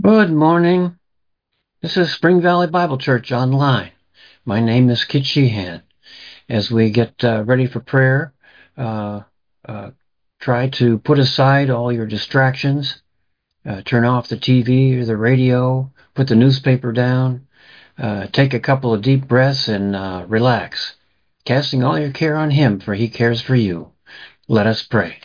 Good morning. This is Spring Valley Bible Church Online. My name is Kit Sheehan. As we get ready for prayer, uh, try to put aside all your distractions. Turn off the TV or the radio. Put the newspaper down. Take a couple of deep breaths and relax. Casting all your care on Him, for He cares for you. Let us pray.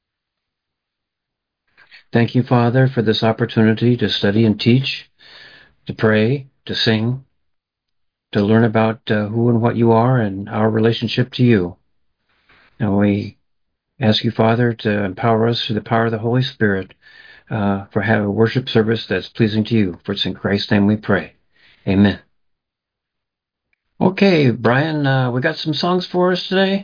Thank you, Father, for this opportunity to study and teach, to pray, to sing, to learn about who and what you are and our relationship to you. Now we ask you, Father, to empower us through the power of the Holy Spirit for having a worship service that's pleasing to you. For it's in Christ's name we pray. Amen. Okay, Brian, we got some songs for us today.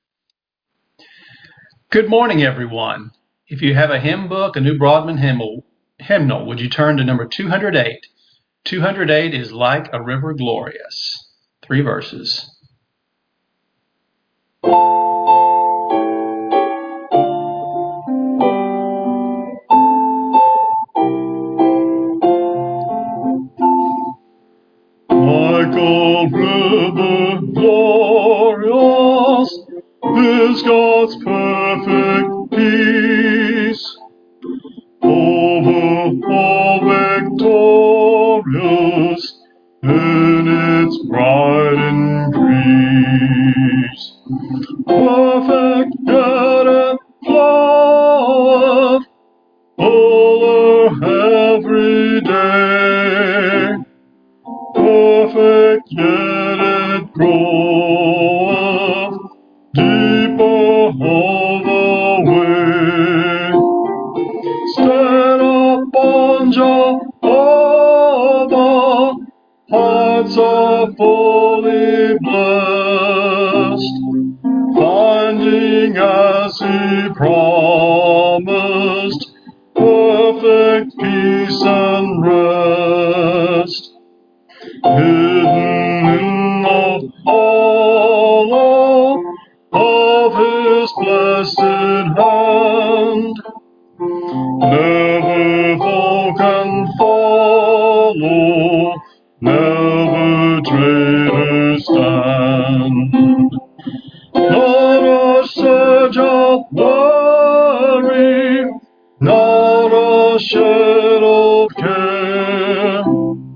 Good morning, everyone. If you have a hymn book, a New Broadman hymnal, would you turn to number 208? 208 is Like a River Glorious. 3 verses. Like a river glorious is God's perfect peace, over all victorious in its bright increase. Perfect good and love over every day. Perfect yet it groweth deeper all the way. Stand upon Jehovah, hearts are fully blessed, finding as He promised perfect peace and rest. Hidden in the hollow of His blessed hand, never fall can follow, never traitor stand. Not a surge of worry, not a shadow of care,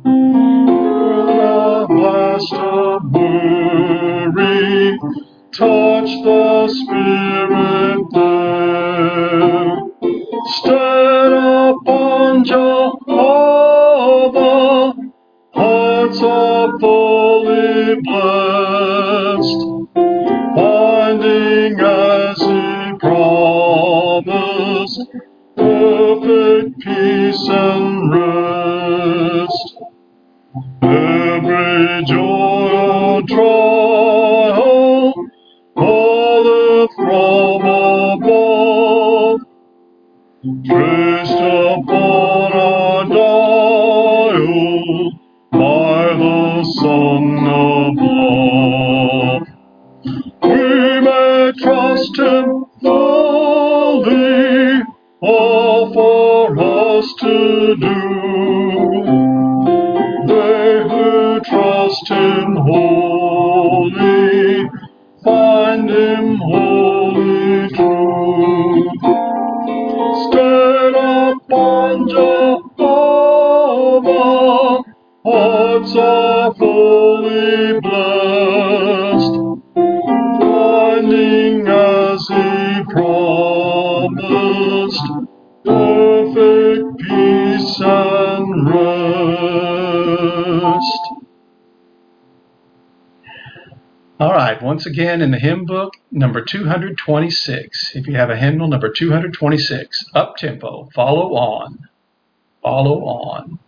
blast of worry, touch the Spirit there. Stand upon Jehovah, hearts are fully blessed, finding as He promised perfect peace and rest. Every joy or trial falleth from above, traced upon our dial by the Son of love. We may trust Him fully, all for us to do. They who trust Him wholly find Him wholly true. Stand upon Jehovah, hearts are fully blessed, finding as He promised perfect peace and rest. All right, once again in the hymn book, number 226. If you have a hymnal, number 226, up tempo, follow on. Follow on.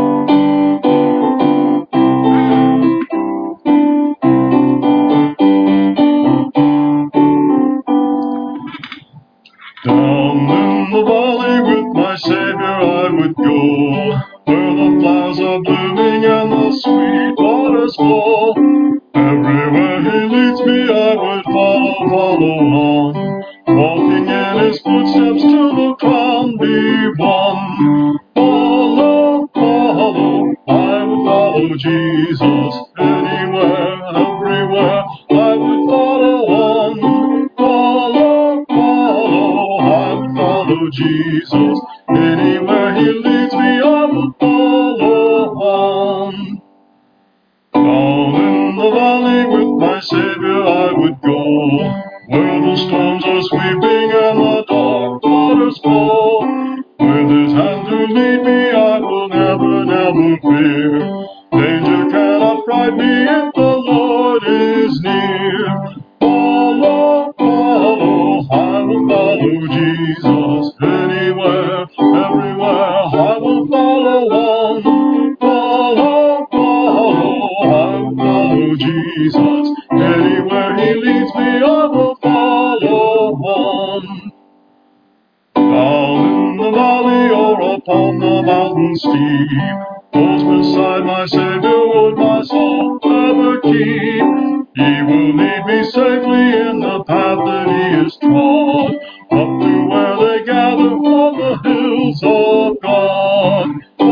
Down in the valley with my Savior I would go, where the flowers are blooming and the sweet waters flow. Everywhere He leads me I would follow on, walking in His footsteps till the crown be won. Follow follow Jesus. Anywhere, everywhere, I would follow on. Follow, I would follow Jesus. Anywhere he leads me, I will follow on. Down in the valley with my Savior I would go, where the storms are sweeping and the dark waters flow. With his hand to lead me, I will never, never fear. Danger cannot frighten me if the Lord is near. Follow, I will follow Jesus. Anywhere, everywhere, I will follow on. Follow, I will follow Jesus. Anywhere he leads me, I will follow on. Down in the valley or upon the mountain steep, close beside my Savior would my soul ever keep. He will lead me safely in the path that he has trod, up to where they gather on the hills of God.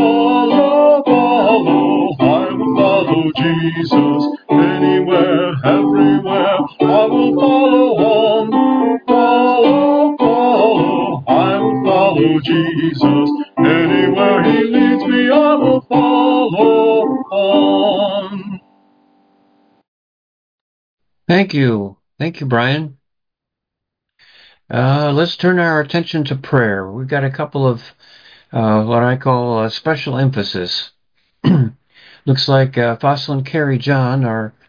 Follow, I will follow Jesus. Anywhere, everywhere, I will follow on. Follow, I will follow Jesus. Anywhere he leads me, I will follow on. Thank you. Thank you, Brian. Let's turn our attention to prayer. We've got a couple of what I call special emphasis. Looks like Fossil and Carrie John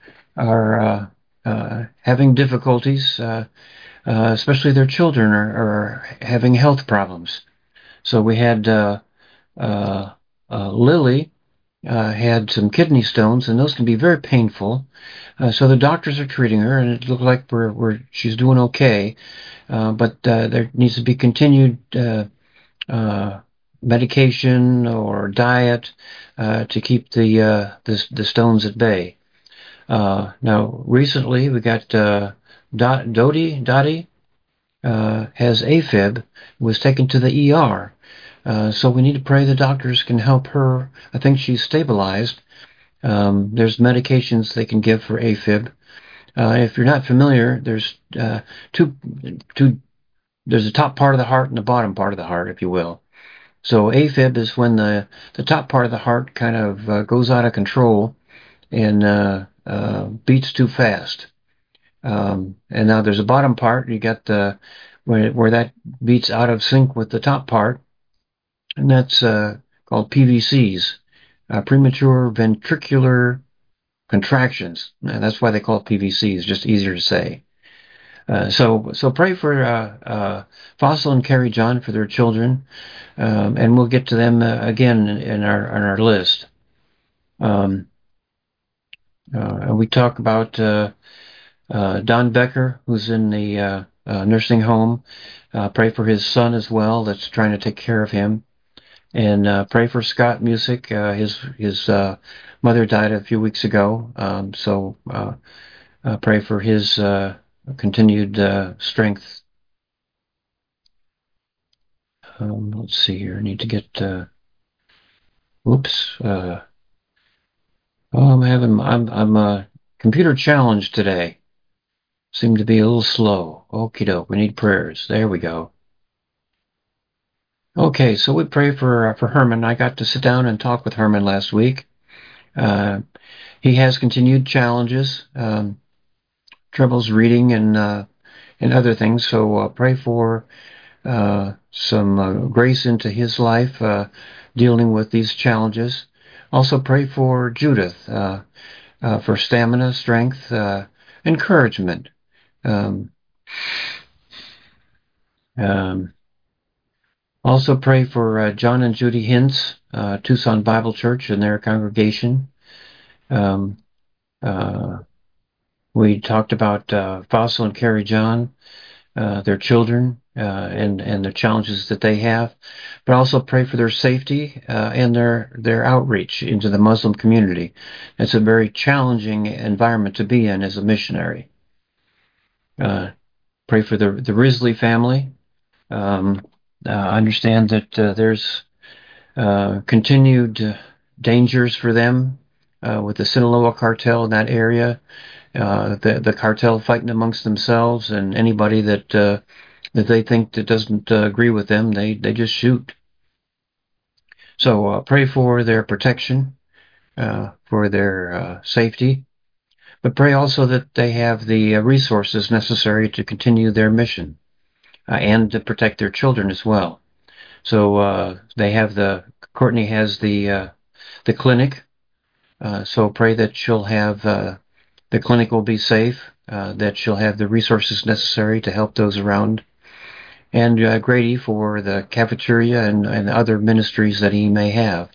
are having difficulties, especially their children are having health problems. So we had Lily had some kidney stones, and those can be very painful. So the doctors are treating her, and it looked like she's doing okay. But there needs to be continued medication or diet to keep the stones at bay. Now, recently we got Dottie has AFib, was taken to the ER. So we need to pray the doctors can help her. I think she's stabilized. There's medications they can give for AFib. If you're not familiar, there's two. There's the top part of the heart and the bottom part of the heart, if you will. So AFib is when the top part of the heart kind of goes out of control and beats too fast. And now there's a bottom part. You got the where that beats out of sync with the top part, and that's called PVCs, premature ventricular contractions. And that's why they call it PVCs. Just easier to say. So pray for Fossil and Carrie John for their children, and we'll get to them again in our list. And we talk about Don Becker, who's in the nursing home. Pray for his son as well, that's trying to take care of him. And pray for Scott Music. His mother died a few weeks ago, so pray for his continued strength. Let's see here. I need to get. Whoops. I'm computer challenged today. Seem to be a little slow. Okie doke. We need prayers. There we go. Okay, so we pray for Herman. I got to sit down and talk with Herman last week. He has continued challenges, troubles reading and other things. So pray for some grace into his life dealing with these challenges. Also pray for Judith for stamina, strength, encouragement. Also pray for John and Judy Hintz, Tucson Bible Church and their congregation. We talked about Fossil and Carrie John, their children, and the challenges that they have, but also pray for their safety and their outreach into the Muslim community. It's a very challenging environment to be in as a missionary. Pray for the Risley family. I understand that there's continued dangers for them with the Sinaloa cartel in that area. The cartel fighting amongst themselves, and anybody that they think that doesn't agree with them, they just shoot. So pray for their protection, for their safety, but pray also that they have the resources necessary to continue their mission and to protect their children as well. So they have Courtney has the clinic. So pray that she'll have the clinic will be safe, that she'll have the resources necessary to help those around, and Grady for the cafeteria and other ministries that he may have.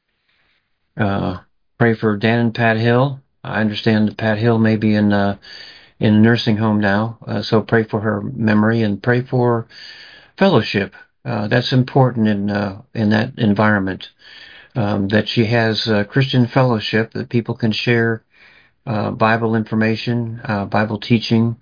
Pray for Dan and Pat Hill. I understand that Pat Hill may be in a nursing home now, so pray for her memory and pray for fellowship. That's important in that environment. That she has Christian fellowship, that people can share Bible information, Bible teaching.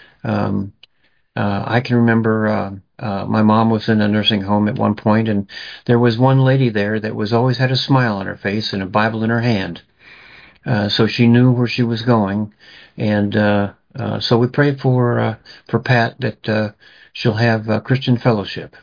I can remember my mom was in a nursing home at one point, and there was one lady there that was always had a smile on her face and a Bible in her hand. So she knew where she was going, and so we pray for Pat that she'll have Christian fellowship.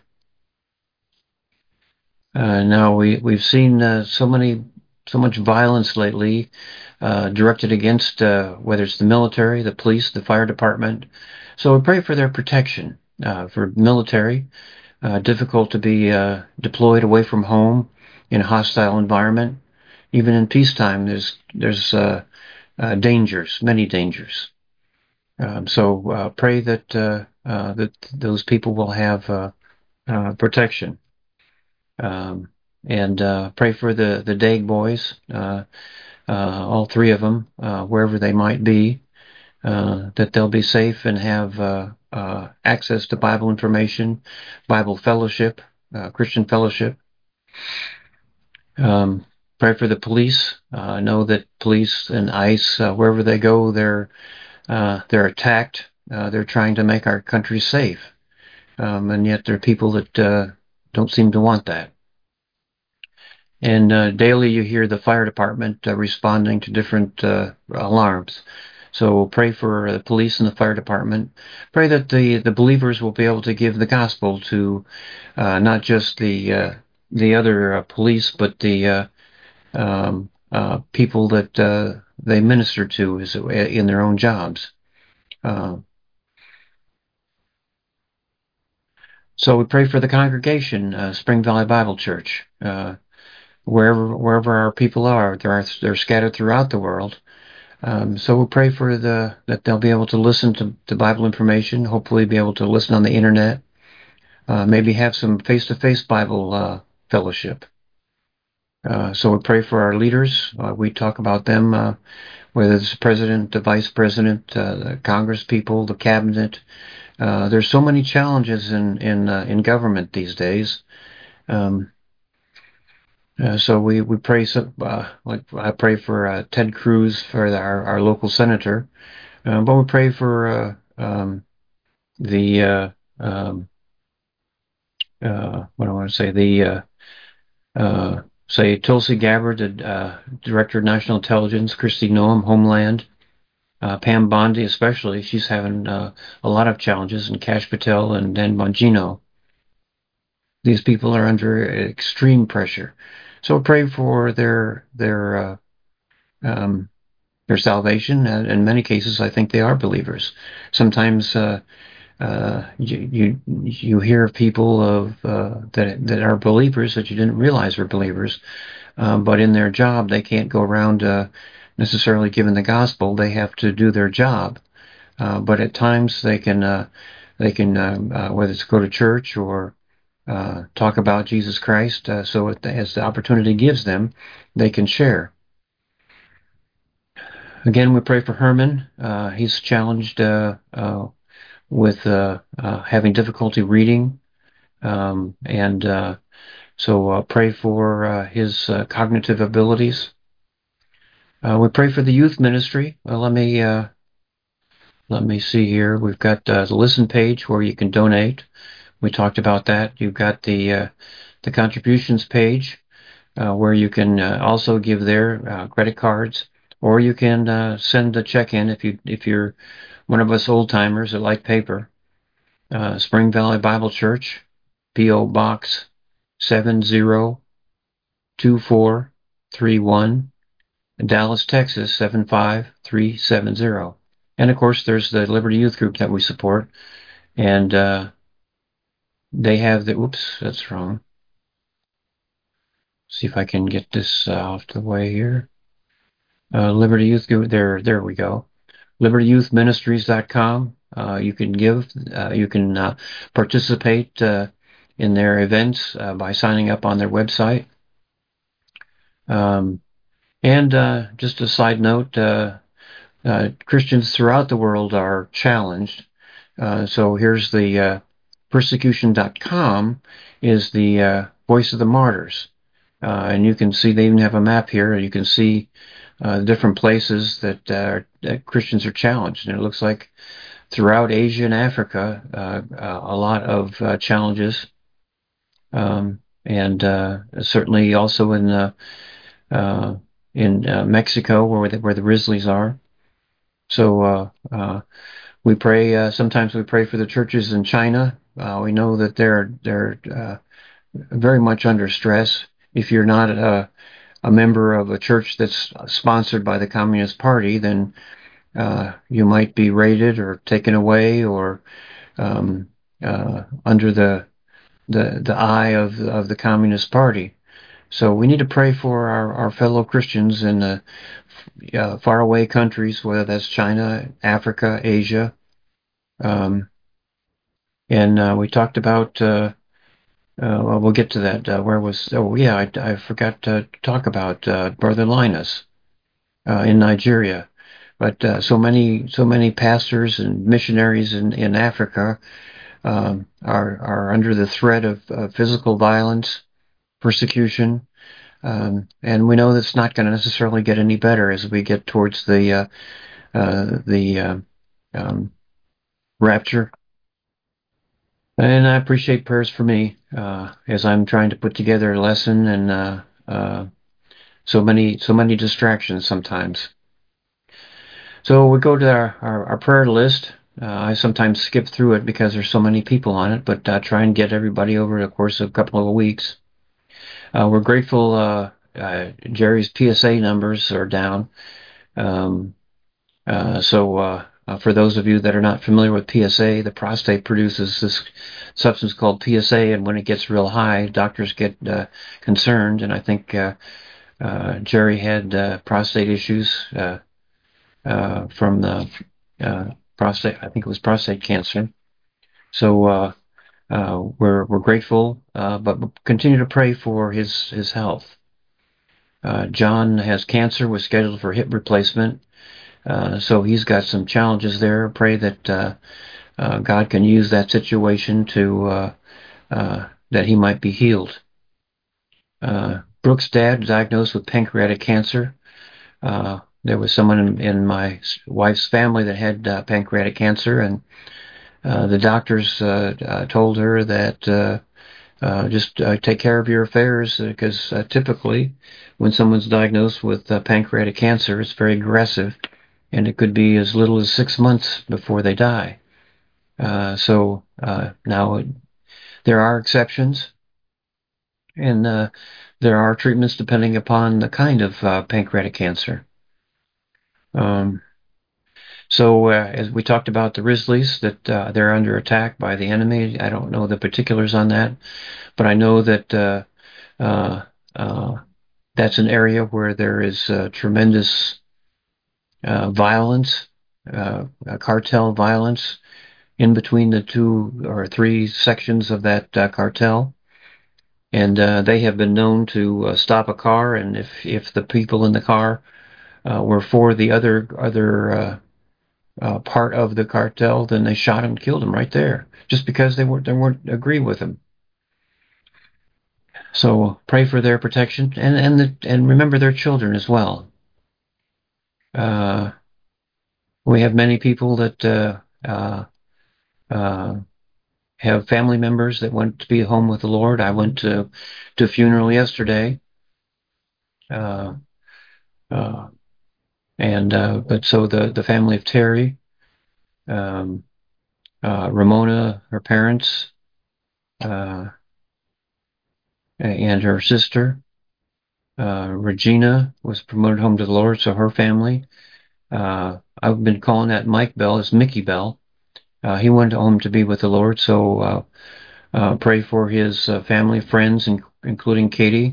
Now we've seen so much violence lately directed against whether it's the military, the police, the fire department. So we pray for their protection. For military, difficult to be deployed away from home in a hostile environment. Even in peacetime, there's dangers, many dangers. So pray that that those people will have protection. And pray for the Daig boys, all three of them, wherever they might be, that they'll be safe and have access to Bible information, Bible fellowship, Christian fellowship. Pray for the police. Know that police and ICE, wherever they go, they're attacked. They're trying to make our country safe, and yet there are people that don't seem to want that. And daily you hear the fire department responding to different alarms. So pray for the police and the fire department. Pray that the believers will be able to give the gospel to not just the other police, but the people that they minister to in their own jobs. So we pray for the congregation, Spring Valley Bible Church. Wherever our people are, they're scattered throughout the world. So we'll pray for that they'll be able to listen to Bible information, hopefully be able to listen on the internet, maybe have some face-to-face Bible fellowship. So we pray for our leaders. We talk about them, whether it's the president, the vice president, the Congress people, the cabinet. There's so many challenges in government these days. So we pray, like I pray for Ted Cruz, for our local senator, but we pray for the what do I want to say, say Tulsi Gabbard, the Director of National Intelligence, Kristi Noem, Homeland, Pam Bondi especially. She's having a lot of challenges, and Kash Patel and Dan Bongino. These people are under extreme pressure. So pray for their salvation. In many cases, I think they are believers. Sometimes you hear of people that are believers that you didn't realize were believers, but in their job they can't go around necessarily giving the gospel. They have to do their job, but at times they can whether it's go to church or talk about Jesus Christ, so as the opportunity gives them, they can share. Again, we pray for Herman. He's challenged with having difficulty reading, and so pray for his cognitive abilities. We pray for the youth ministry. Well, let me see here. We've got the listen page where you can donate. We talked about that. You've got the contributions page. where you can also give their credit cards, or you can send a check in if you're one of us old timers that like paper. Spring Valley Bible Church, P.O. Box 702431, Dallas, Texas 75370. And of course, there's the Liberty Youth Group that we support, and they have the. Oops, that's wrong. See if I can get this off the way here. Liberty Youth Group. There we go. LibertyYouthMinistries.com. You can give. You can participate in their events by signing up on their website. And just a side note, Christians throughout the world are challenged. So here's the persecution.com is the voice of the martyrs. And you can see they even have a map here. You can see different places that Christians are challenged. And it looks like throughout Asia and Africa, a lot of challenges. And certainly also in Mexico, where the Grizzlies are. So we pray. Sometimes we pray for the churches in China. We know that they're very much under stress. If you're not a member of a church that's sponsored by the Communist Party, then you might be raided or taken away or under the eye of the Communist Party. So we need to pray for our fellow Christians in the faraway countries, whether that's China, Africa, Asia. And we talked about, well, we'll get to that. I forgot to talk about Brother Linus in Nigeria. But so many pastors and missionaries in Africa are under the threat of physical violence, persecution, and we know that's not going to necessarily get any better as we get towards the rapture. And I appreciate prayers for me as I'm trying to put together a lesson, and so many distractions sometimes. So we go to our prayer list. I sometimes skip through it because there's so many people on it, but try and get everybody over the course of a couple of weeks. We're grateful Jerry's PSA numbers are down. So for those of you that are not familiar with PSA, the prostate produces this substance called PSA, and when it gets real high, doctors get concerned. And I think Jerry had prostate issues from the prostate. I think it was prostate cancer. So we're grateful, but continue to pray for his health. John has cancer, was scheduled for hip replacement, so he's got some challenges there. Pray that God can use that situation to that he might be healed. Brooke's dad diagnosed with pancreatic cancer. There was someone in my wife's family that had pancreatic cancer, and the doctors told her that just take care of your affairs, because typically when someone's diagnosed with pancreatic cancer, it's very aggressive, and it could be as little as 6 months before they die. So now there are exceptions, and there are treatments depending upon the kind of pancreatic cancer. So as we talked about the Grizzlies, that they're under attack by the enemy. I don't know the particulars on that, but I know that that's an area where there is tremendous violence, cartel violence in between the 2 or 3 sections of that cartel. And they have been known to stop a car, and if the people in the car were for the other part of the cartel, then they shot him, killed him right there, just because they weren't agree with him. So pray for their protection, and remember their children as well. We have many people that have family members that went to be home with the Lord. I went to a funeral yesterday, Uh, but so the family of Terry, um, Ramona, her parents, and her sister, Regina was promoted home to the Lord, so her family. I've been calling that Mike Bell as Mickey Bell. He went home to be with the Lord, so pray for his family, friends, including Katie,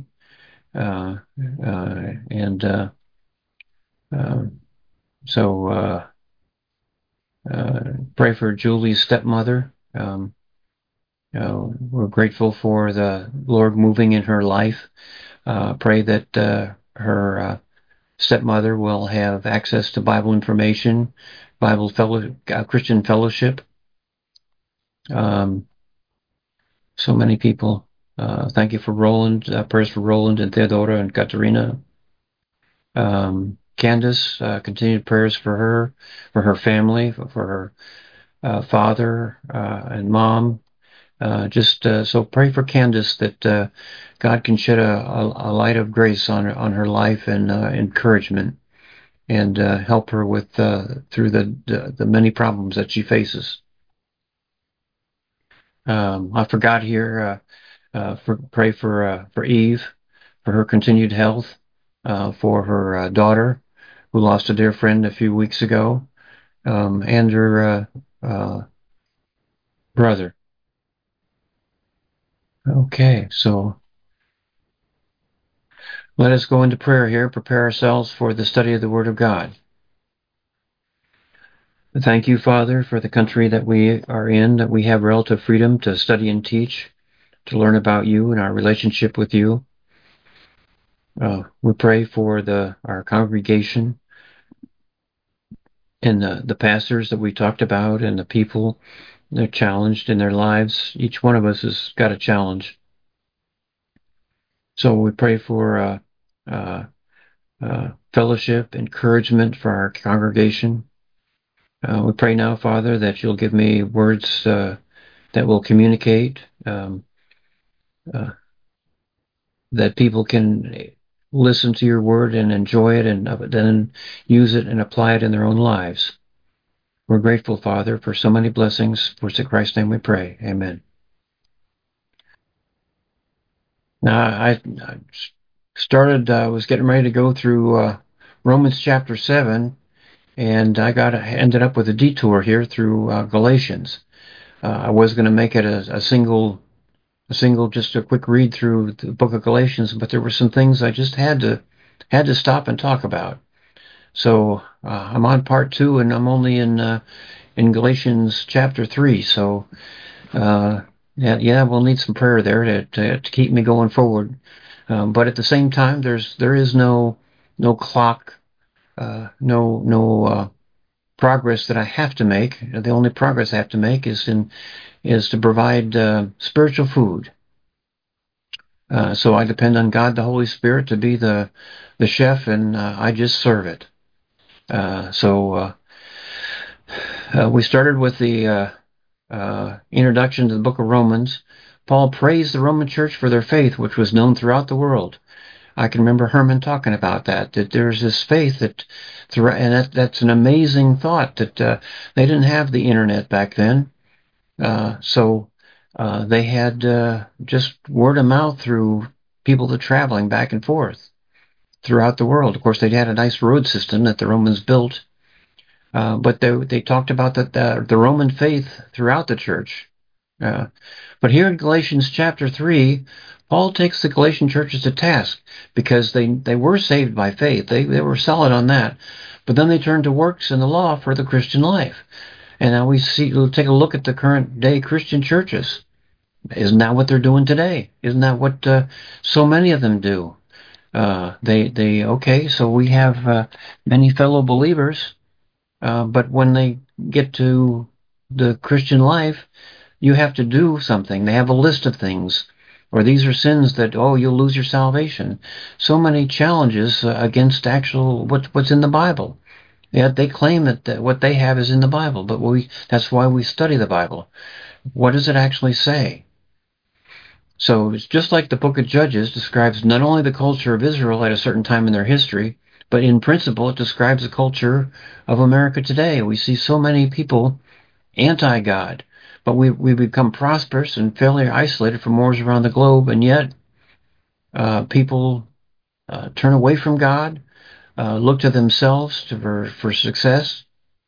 and so pray for Julie's stepmother. We're grateful for the Lord moving in her life. Pray that her stepmother will have access to Bible information, Christian fellowship. So many people. Thank you for Roland. Prayers for Roland and Theodora and Katerina. Candace, continued prayers for her family, for her father and mom. So pray for Candace that God can shed a light of grace on her life and encouragement, and help her with through the many problems that she faces. I forgot here. Pray for Eve, for her continued health, for her daughter, who lost a dear friend a few weeks ago, and her brother. Okay, so let us go into prayer here, prepare ourselves for the study of the Word of God. Thank you, Father, for the country that we are in, that we have relative freedom to study and teach, to learn about you and our relationship with you. We pray for our congregation and the pastors that we talked about and the people they're challenged in their lives. Each one of us has got a challenge. So we pray for fellowship, encouragement for our congregation. We pray now, Father, that you'll give me words that will communicate, that people can listen to your word and enjoy it, and then use it and apply it in their own lives. We're grateful, Father, for so many blessings. For Christ's name we pray. Amen. Now, I was getting ready to go through Romans chapter 7, and I ended up with a detour here through Galatians. I was going to make it a single, just a quick read through the book of Galatians, but there were some things I just had to stop and talk about. So I'm on part 2, and I'm only in Galatians chapter 3. So we'll need some prayer there to keep me going forward. But at the same time, there is no clock, no progress that I have to make. The only progress I have to make is to provide spiritual food. So I depend on God, the Holy Spirit, to be the chef, and I just serve it. We started with the introduction to the book of Romans. Paul praised the Roman church for their faith, which was known throughout the world. I can remember Herman talking about that there's this faith that's an amazing thought, that they didn't have the internet back then. So they had just word of mouth through people that traveling back and forth throughout the world. Of course, they had a nice road system that the Romans built, but they talked about the Roman faith throughout the church. But here in Galatians chapter 3, Paul takes the Galatian churches to task, because they were saved by faith. They were solid on that. But then they turned to works and the law for the Christian life. And now we'll take a look at the current day Christian churches. Isn't that what they're doing today? Isn't that what so many of them do? So we have many fellow believers, but when they get to the Christian life, you have to do something. They have a list of things, or these are sins that, you'll lose your salvation. So many challenges against what's in the Bible. Yeah, they claim that what they have is in the Bible, but that's why we study the Bible. What does it actually say? So it's just like the book of Judges describes not only the culture of Israel at a certain time in their history, but in principle it describes the culture of America today. We see so many people anti-God, but we become prosperous and fairly isolated from wars around the globe, and yet people turn away from God, look to themselves for success,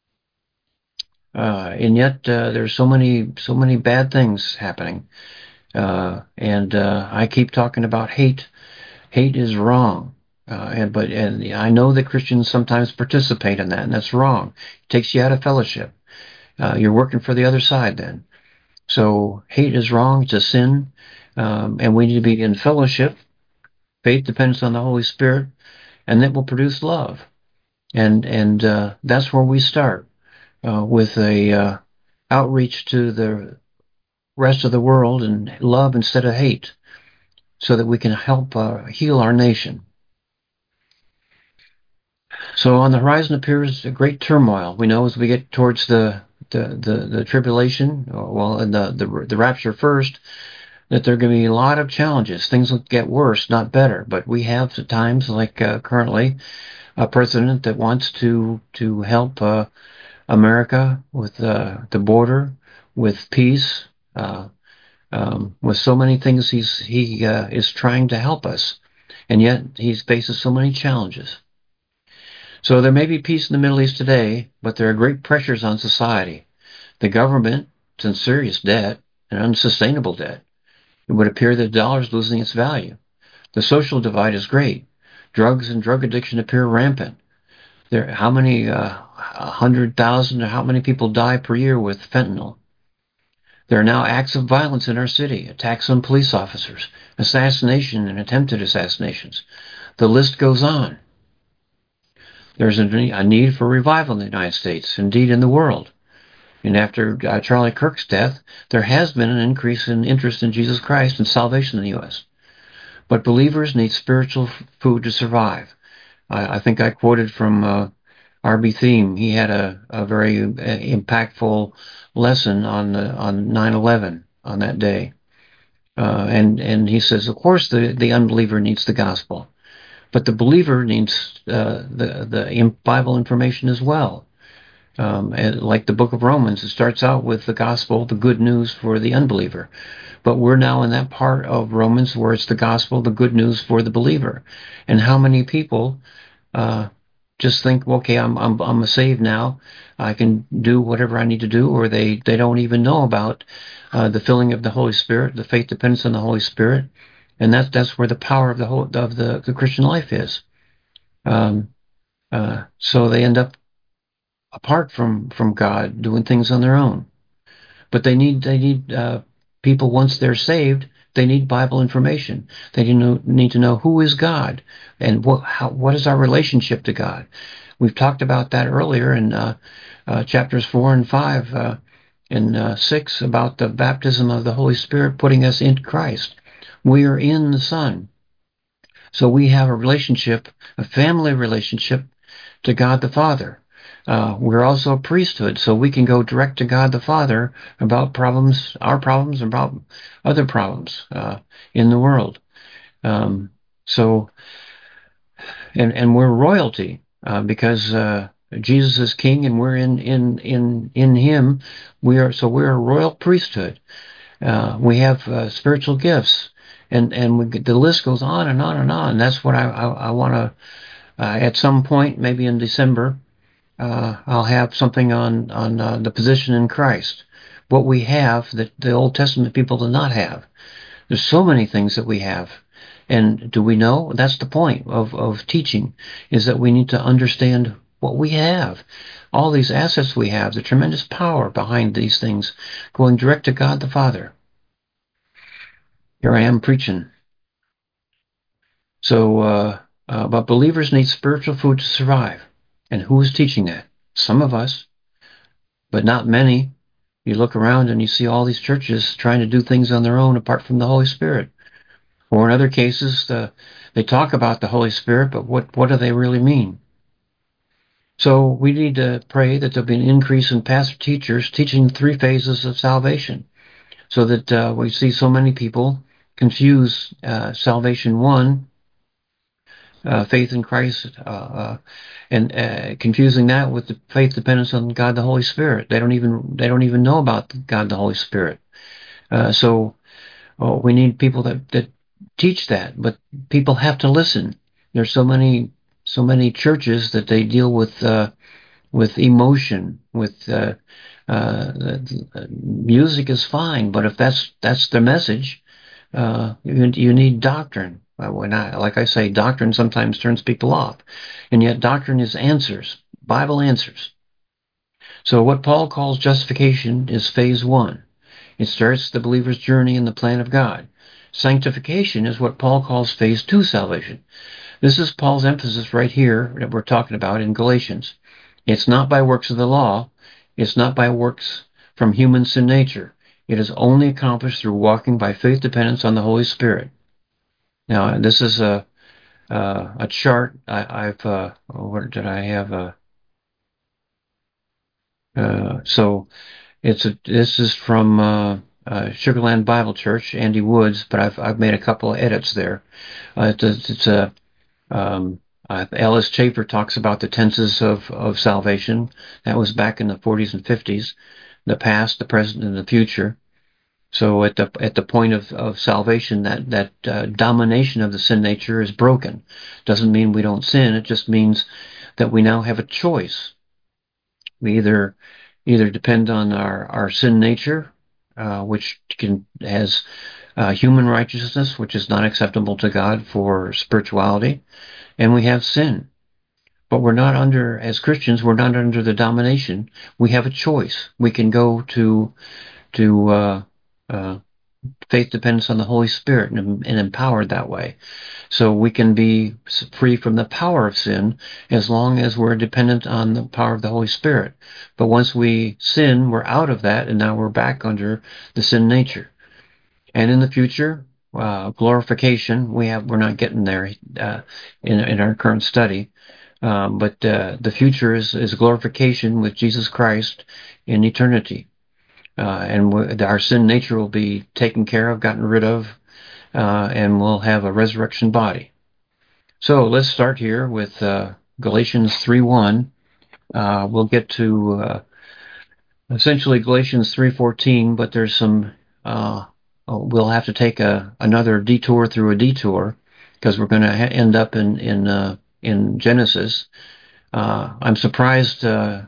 and yet there's so many bad things happening. And I keep talking about hate. Hate is wrong. And I know that Christians sometimes participate in that, and that's wrong. It takes you out of fellowship. You're working for the other side then. So hate is wrong. It's a sin. And we need to be in fellowship. Faith depends on the Holy Spirit, and that will produce love. And that's where we start with a outreach to the rest of the world and love instead of hate, so that we can help heal our nation. So on the horizon appears a great turmoil. We know as we get towards the tribulation, well, and the rapture first, that there are going to be a lot of challenges. Things will get worse, not better. But we have at times, like currently, a president that wants to help America with the border, with peace, with so many things he is trying to help us, and yet he faces so many challenges. So there may be peace in the Middle East today, but there are great pressures on society. The government is in serious debt, an unsustainable debt. It would appear that the dollar is losing its value. The social divide is great. Drugs and drug addiction appear rampant. How many 100,000 or how many people die per year with fentanyl? There are now acts of violence in our city, attacks on police officers, assassination and attempted assassinations. The list goes on. There's a need for revival in the United States, indeed in the world. And after Charlie Kirk's death, there has been an increase in interest in Jesus Christ and salvation in the U.S. But believers need spiritual food to survive. I think I quoted from R.B. Thiem. He had a very impactful lesson on 9/11 on that day. And he says, of course, the unbeliever needs the gospel, but the believer needs the Bible information as well. And like the book of Romans, it starts out with the gospel, the good news for the unbeliever. But we're now in that part of Romans where it's the gospel, the good news for the believer. And how many people just think, okay, I'm saved now, I can do whatever I need to do, or they don't even know about the filling of the Holy Spirit, the faith depends on the Holy Spirit, and that's where the power of the Christian life is. So they end up apart from God, doing things on their own. But they need people, once they're saved, they need Bible information. They need to know who is God and what is our relationship to God. We've talked about that earlier in chapters 4 and 5 and 6 about the baptism of the Holy Spirit putting us in Christ. We are in the Son. So we have a relationship, a family relationship to God the Father. We're also a priesthood, so we can go direct to God the Father about problems, our problems, about other problems in the world. So we're royalty because Jesus is King, and we're in Him. We're a royal priesthood. We have spiritual gifts, and the list goes on and on and on. That's what I want to. At some point, maybe in December, I'll have something on the position in Christ, what we have that the Old Testament people did not have. There's so many things that we have. And do we know? That's the point of teaching, is that we need to understand what we have. All these assets we have, the tremendous power behind these things, going direct to God the Father. Here I am preaching. So, but believers need spiritual food to survive. And who is teaching that? Some of us, but not many. You look around and you see all these churches trying to do things on their own apart from the Holy Spirit. Or in other cases, they talk about the Holy Spirit, but what do they really mean? So we need to pray that there'll be an increase in pastor teachers teaching the 3 phases of salvation, so that we see so many people confuse salvation one, faith in Christ, and confusing that with the faith dependence on God the Holy Spirit. They don't even know about God the Holy Spirit. So we need people that teach that, but people have to listen. There's so many churches that they deal with emotion, with music is fine, but if that's their message, you need doctrine. Like I say, doctrine sometimes turns people off, and yet doctrine is answers, Bible answers. So what Paul calls justification is phase one. It starts the believer's journey in the plan of God. Sanctification is what Paul calls phase two salvation. This is Paul's emphasis right here that we're talking about in Galatians. It's not by works of the law. It's not by works from human sin nature. It is only accomplished through walking by faith dependence on the Holy Spirit. Now, this is a chart. What did I have? So this is from Sugarland Bible Church, Andy Woods, but I've made a couple of edits there. Alice Chafer talks about the tenses of salvation. That was back in the 40s and 50s, the past, the present, and the future. So at the point of salvation, that domination of the sin nature is broken. Doesn't mean we don't sin. It just means that we now have a choice. We either depend on our sin nature, which has human righteousness, which is not acceptable to God for spirituality, and we have sin. But we're not as Christians, we're not under the domination. We have a choice. We can go to faith dependence on the Holy Spirit and empowered that way. So we can be free from the power of sin as long as we're dependent on the power of the Holy Spirit. But once we sin, we're out of that, and now we're back under the sin nature. And in the future, glorification, we're not getting there in our current study. But the future is glorification with Jesus Christ in eternity. And our sin nature will be taken care of, gotten rid of, and we'll have a resurrection body. So let's start here with Galatians 3:1. We'll get to essentially Galatians 3:14, but there's some. We'll have to take another detour through a detour because we're going to end up in Genesis. I'm surprised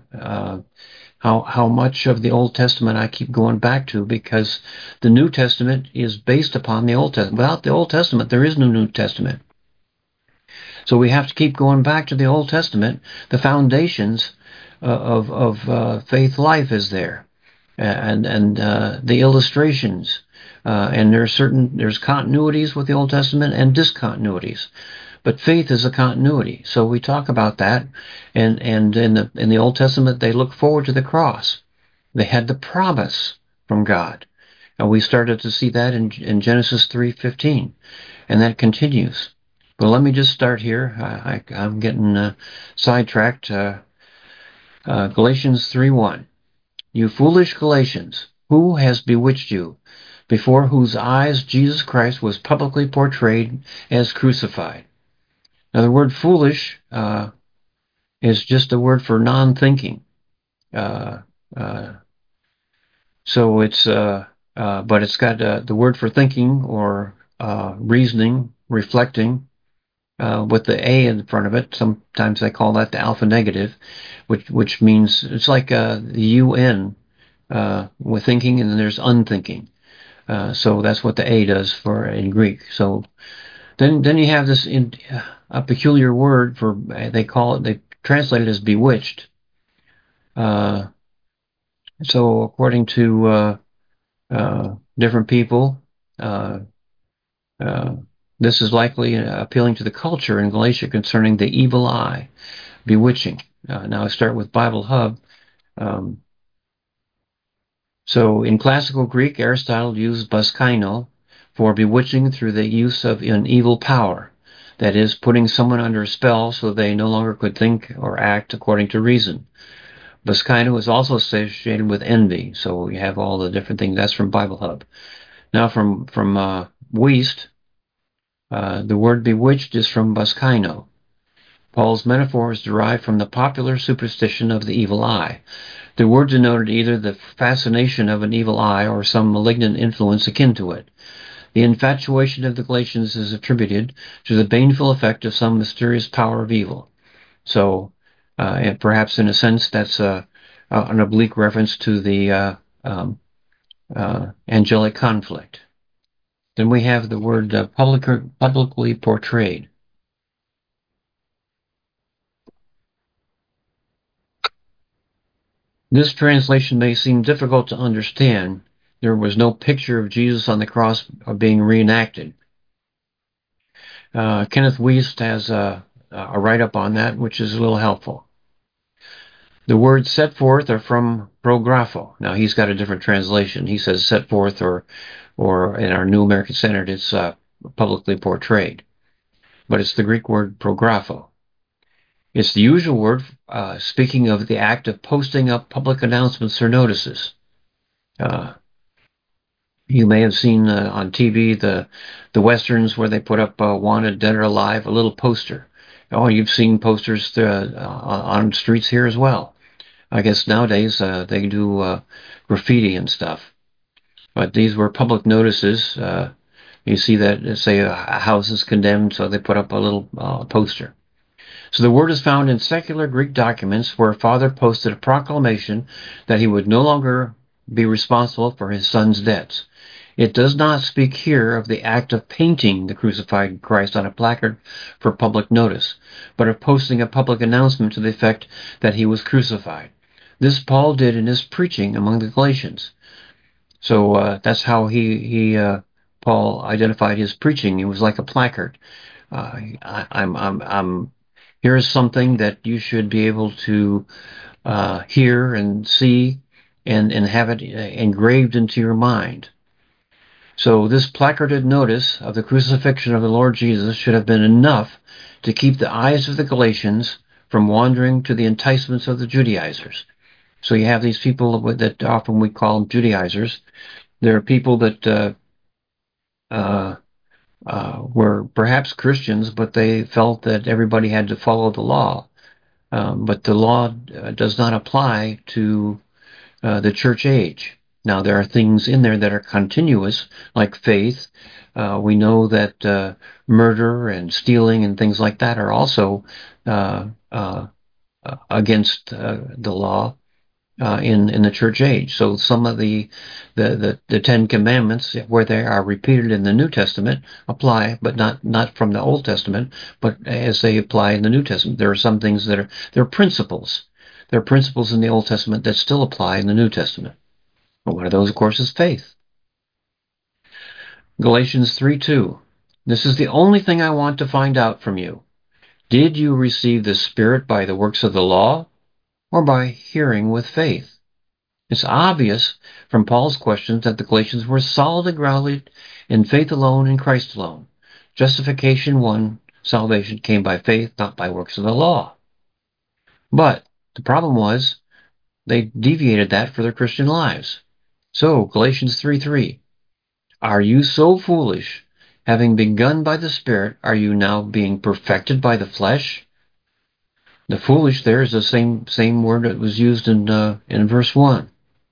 how much of the Old Testament I keep going back to, because the New Testament is based upon the Old Testament. Without the Old Testament, there is no New Testament. So we have to keep going back to the Old Testament. The foundations of faith life is there, and the illustrations, and there's continuities with the Old Testament and discontinuities. But faith is a continuity, so we talk about that. And in the Old Testament, they look forward to the cross. They had the promise from God, and we started to see that in Genesis 3:15, and that continues. But let me just start here. I'm getting sidetracked. Galatians 3:1. You foolish Galatians, who has bewitched you, before whose eyes Jesus Christ was publicly portrayed as crucified? Now, the word foolish is just a word for non-thinking. So it's, but it's got the word for thinking or reasoning, reflecting, with the A in front of it. Sometimes they call that the alpha negative, which means it's like the UN with thinking, and then there's unthinking. So that's what the A does for in Greek. So then you have this a peculiar word for, they translate it as bewitched. So according to different people, this is likely appealing to the culture in Galatia concerning the evil eye, bewitching. Now I start with Bible Hub. So in classical Greek, Aristotle used baskaino for bewitching through the use of an evil power. That is, putting someone under a spell so they no longer could think or act according to reason. Baskaino is also associated with envy, so you have all the different things. That's from Bible Hub. Now from Wuest, the word bewitched is from buskaino. Paul's metaphor is derived from the popular superstition of the evil eye. The word denoted either the fascination of an evil eye or some malignant influence akin to it. The infatuation of the Galatians is attributed to the baneful effect of some mysterious power of evil. So, and perhaps in a sense, that's an oblique reference to the angelic conflict. Then we have the word publicly portrayed. This translation may seem difficult to understand. There was no picture of Jesus on the cross being reenacted. Kenneth Wuest has a write-up on that, which is a little helpful. The words set forth are from prographo. Now, he's got a different translation. He says set forth, or in our New American Standard, it's publicly portrayed. But it's the Greek word prographo. It's the usual word speaking of the act of posting up public announcements or notices. You may have seen on TV the westerns where they put up wanted, dead or alive, a little poster. Oh, you've seen posters on streets here as well. I guess nowadays they do graffiti and stuff. But these were public notices. You see that, say, a house is condemned, so they put up a little poster. So the word is found in secular Greek documents where a father posted a proclamation that he would no longer be responsible for his son's debts. It does not speak here of the act of painting the crucified Christ on a placard for public notice, but of posting a public announcement to the effect that he was crucified. This Paul did in his preaching among the Galatians. So that's how Paul identified his preaching. It was like a placard. Here is something that you should be able to hear and see and have it engraved into your mind. So this placarded notice of the crucifixion of the Lord Jesus should have been enough to keep the eyes of the Galatians from wandering to the enticements of the Judaizers. So you have these people that often we call them Judaizers. They're people that were perhaps Christians, but they felt that everybody had to follow the law. But the law does not apply to the church age. Now, there are things in there that are continuous, like faith. We know that murder and stealing and things like that are also against the law in the church age. So some of the Ten Commandments, where they are repeated in the New Testament, apply, but not from the Old Testament, but as they apply in the New Testament. There are some things that they're principles. There are principles in the Old Testament that still apply in the New Testament. And one of those, of course, is faith. Galatians 3:2. This is the only thing I want to find out from you. Did you receive the Spirit by the works of the law, or by hearing with faith? It's obvious from Paul's questions that the Galatians were solidly grounded in faith alone in Christ alone. Justification 1, salvation came by faith, not by works of the law. But the problem was they deviated that for their Christian lives. So, Galatians 3:3. Are you so foolish? Having begun by the Spirit, are you now being perfected by the flesh? The foolish there is the same word that was used in verse 1.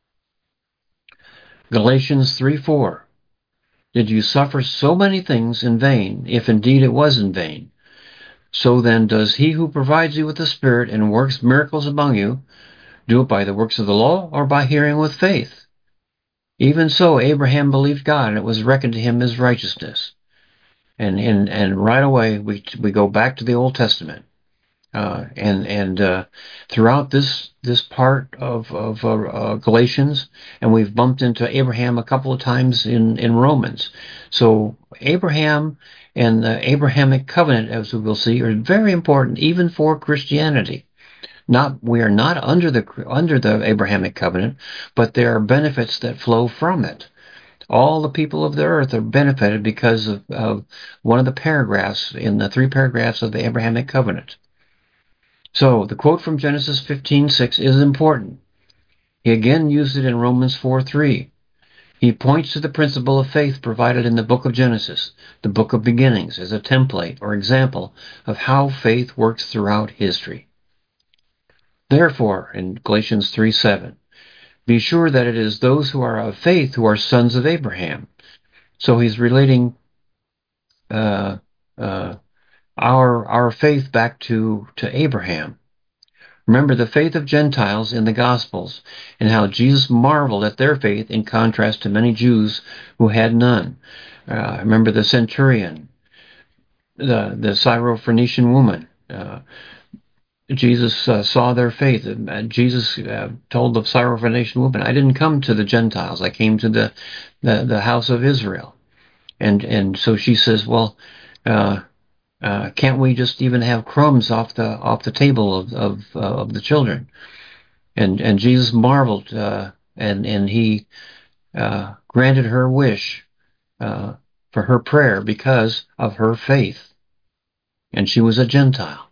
Galatians 3:4. Did you suffer so many things in vain, if indeed it was in vain? So then does he who provides you with the Spirit and works miracles among you do it by the works of the law or by hearing with faith? Even so, Abraham believed God, and it was reckoned to him as righteousness. And right away we go back to the Old Testament, and throughout this part of Galatians, and we've bumped into Abraham a couple of times in Romans. So Abraham and the Abrahamic covenant, as we will see, are very important even for Christianity. We are not under the Abrahamic covenant, but there are benefits that flow from it. All the people of the earth are benefited because of one of the paragraphs in the 3 paragraphs of the Abrahamic covenant. So the quote from Genesis 15:6 is important. He again used it in Romans 4:3. He points to the principle of faith provided in the book of Genesis, the book of beginnings, as a template or example of how faith works throughout history. Therefore, in Galatians 3:7, be sure that it is those who are of faith who are sons of Abraham. So he's relating our faith back to Abraham. Remember the faith of Gentiles in the Gospels and how Jesus marveled at their faith in contrast to many Jews who had none. Remember the centurion, the Syrophoenician woman. Jesus saw their faith. Jesus told the Syrophoenician woman, I didn't come to the Gentiles. I came to the house of Israel. And so she says, well, can't we just even have crumbs off the table of the children? And Jesus marveled, and he granted her wish for her prayer because of her faith, and she was a Gentile.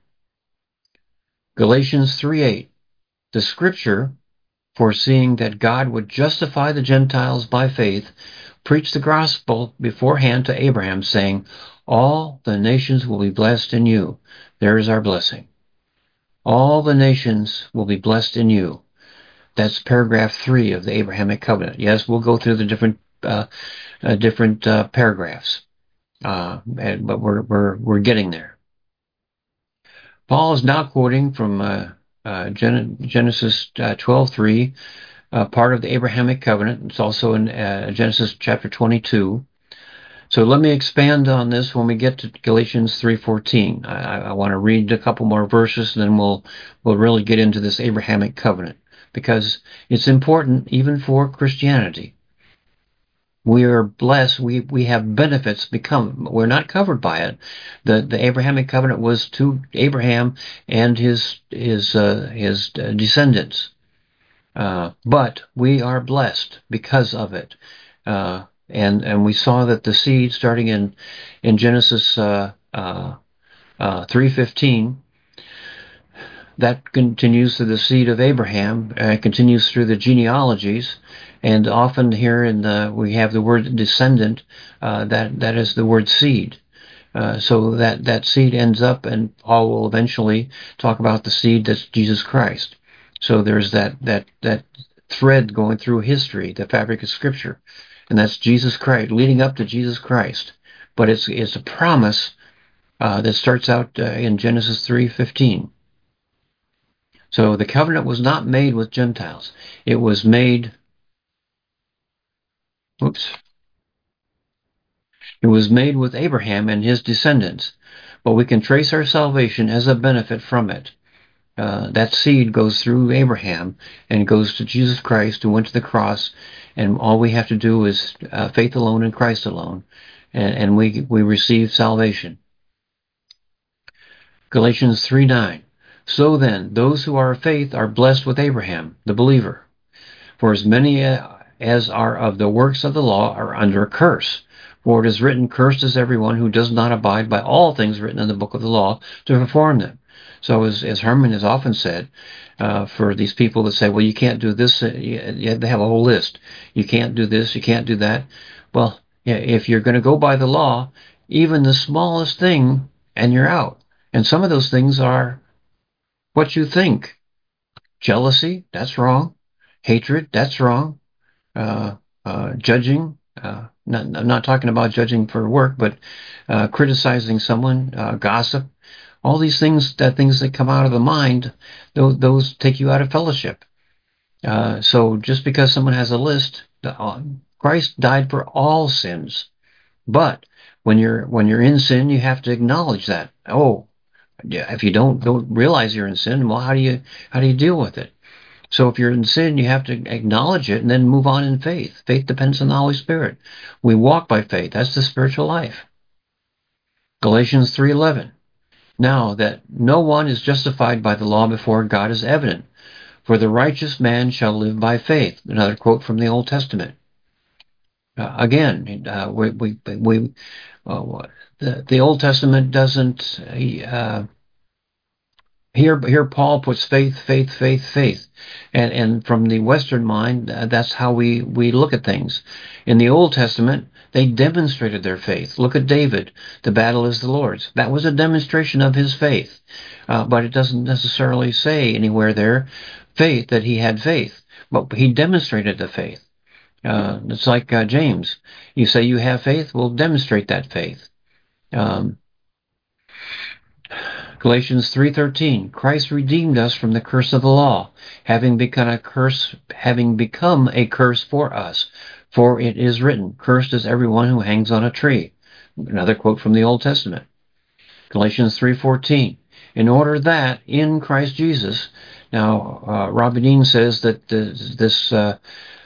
Galatians 3:8, the Scripture, foreseeing that God would justify the Gentiles by faith, preached the gospel beforehand to Abraham, saying, all the nations will be blessed in you. There is our blessing. All the nations will be blessed in you. That's paragraph 3 of the Abrahamic covenant. Yes, we'll go through the different paragraphs, but we're getting there. Paul is now quoting from Genesis 12:3, part of the Abrahamic covenant. It's also in Genesis chapter 22. So let me expand on this when we get to Galatians 3:14. I want to read a couple more verses, and then we'll really get into this Abrahamic covenant, because it's important even for Christianity. We are blessed. We have benefits. We're not covered by it. The Abrahamic covenant was to Abraham and his descendants, but we are blessed because of it. And we saw that the seed, starting in Genesis 3:15, that continues to the seed of Abraham, continues through the genealogies, and often here we have the word descendant. That is the word seed. So that seed ends up, and Paul will eventually talk about the seed that's Jesus Christ. So there's that thread going through history, the fabric of Scripture, and that's Jesus Christ, leading up to Jesus Christ. But it's a promise that starts out in Genesis 3:15. So the covenant was not made with Gentiles. It was made. It was made with Abraham and his descendants, but we can trace our salvation as a benefit from it. That seed goes through Abraham and goes to Jesus Christ, who went to the cross, and all we have to do is faith alone in Christ alone, and we receive salvation. Galatians 3:9. So then, those who are of faith are blessed with Abraham, the believer. For as many as are of the works of the law are under a curse. For it is written, cursed is everyone who does not abide by all things written in the book of the law to perform them. So as Herman has often said, for these people that say, well, you can't do this, they have a whole list. You can't do this, you can't do that. Well, yeah, if you're going to go by the law, even the smallest thing, and you're out. And some of those things are what you think. Jealousy, that's wrong. Hatred, that's wrong. Judging, I'm not talking about judging for work, but criticizing someone, gossip, all these things that come out of the mind, those take you out of fellowship. So just because someone has a list, Christ died for all sins, but when you're in sin, you have to acknowledge that. Oh, yeah, if you don't realize you're in sin, well, how do you deal with it? So if you're in sin, you have to acknowledge it and then move on in faith. Faith depends on the Holy Spirit. We walk by faith. That's the spiritual life. Galatians 3:11. Now that no one is justified by the law before God is evident, for the righteous man shall live by faith. Another quote from the Old Testament. The Old Testament doesn't Here Paul puts faith, faith, faith, faith. And from the Western mind, that's how we look at things. In the Old Testament, they demonstrated their faith. Look at David. The battle is the Lord's. That was a demonstration of his faith. But it doesn't necessarily say anywhere there faith, that he had faith. But he demonstrated the faith. It's like James. You say you have faith, well, demonstrate that faith. Galatians 3:13, Christ redeemed us from the curse of the law, having become a curse for us. For it is written, cursed is everyone who hangs on a tree. Another quote from the Old Testament. Galatians 3:14, in order that in Christ Jesus. Now, Robbie Dean says that the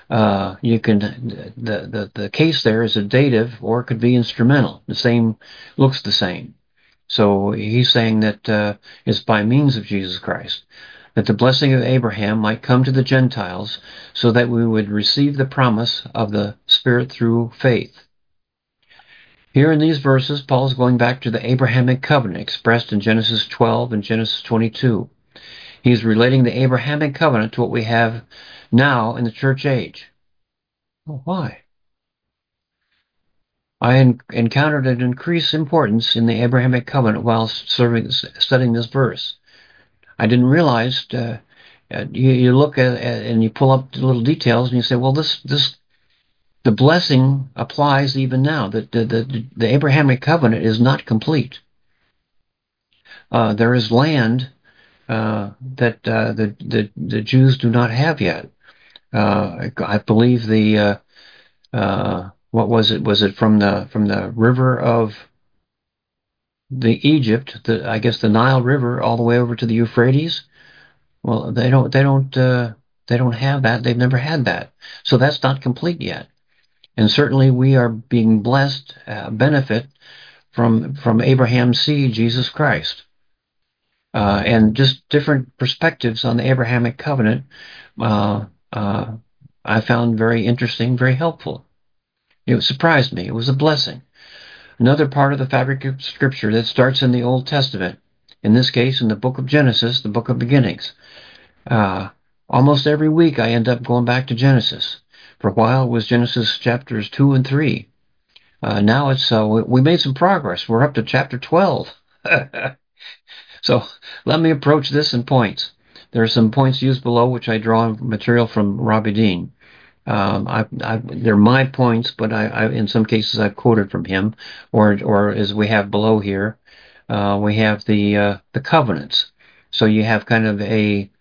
case there is a dative, or it could be instrumental. The same looks the same. So he's saying that it's by means of Jesus Christ, that the blessing of Abraham might come to the Gentiles, so that we would receive the promise of the Spirit through faith. Here in these verses, Paul is going back to the Abrahamic covenant expressed in Genesis 12 and Genesis 22. He's relating the Abrahamic covenant to what we have now in the church age. Well, why? I encountered an increased importance in the Abrahamic covenant while studying this verse. I didn't realize. You look at and you pull up the little details, and you say, "Well, the blessing applies even now. That the Abrahamic covenant is not complete. There is land that the Jews do not have yet. I believe the." What was it? Was it from the river of the Egypt? I guess the Nile River, all the way over to the Euphrates. Well, they don't have that. They've never had that. So that's not complete yet. And certainly we are being blessed, benefit from Abraham's seed, Jesus Christ. And just different perspectives on the Abrahamic covenant, I found very interesting, very helpful. It surprised me. It was a blessing. Another part of the fabric of Scripture that starts in the Old Testament, in this case in the book of Genesis, the book of beginnings. Almost every week I end up going back to Genesis. For a while it was Genesis chapters 2 and 3. Now it's we made some progress. We're up to chapter 12. So let me approach this in points. There are some points used below which I draw material from Robbie Dean. They're my points, but I in some cases I've quoted from him, or as we have below here, we have the covenants. So you have kind of a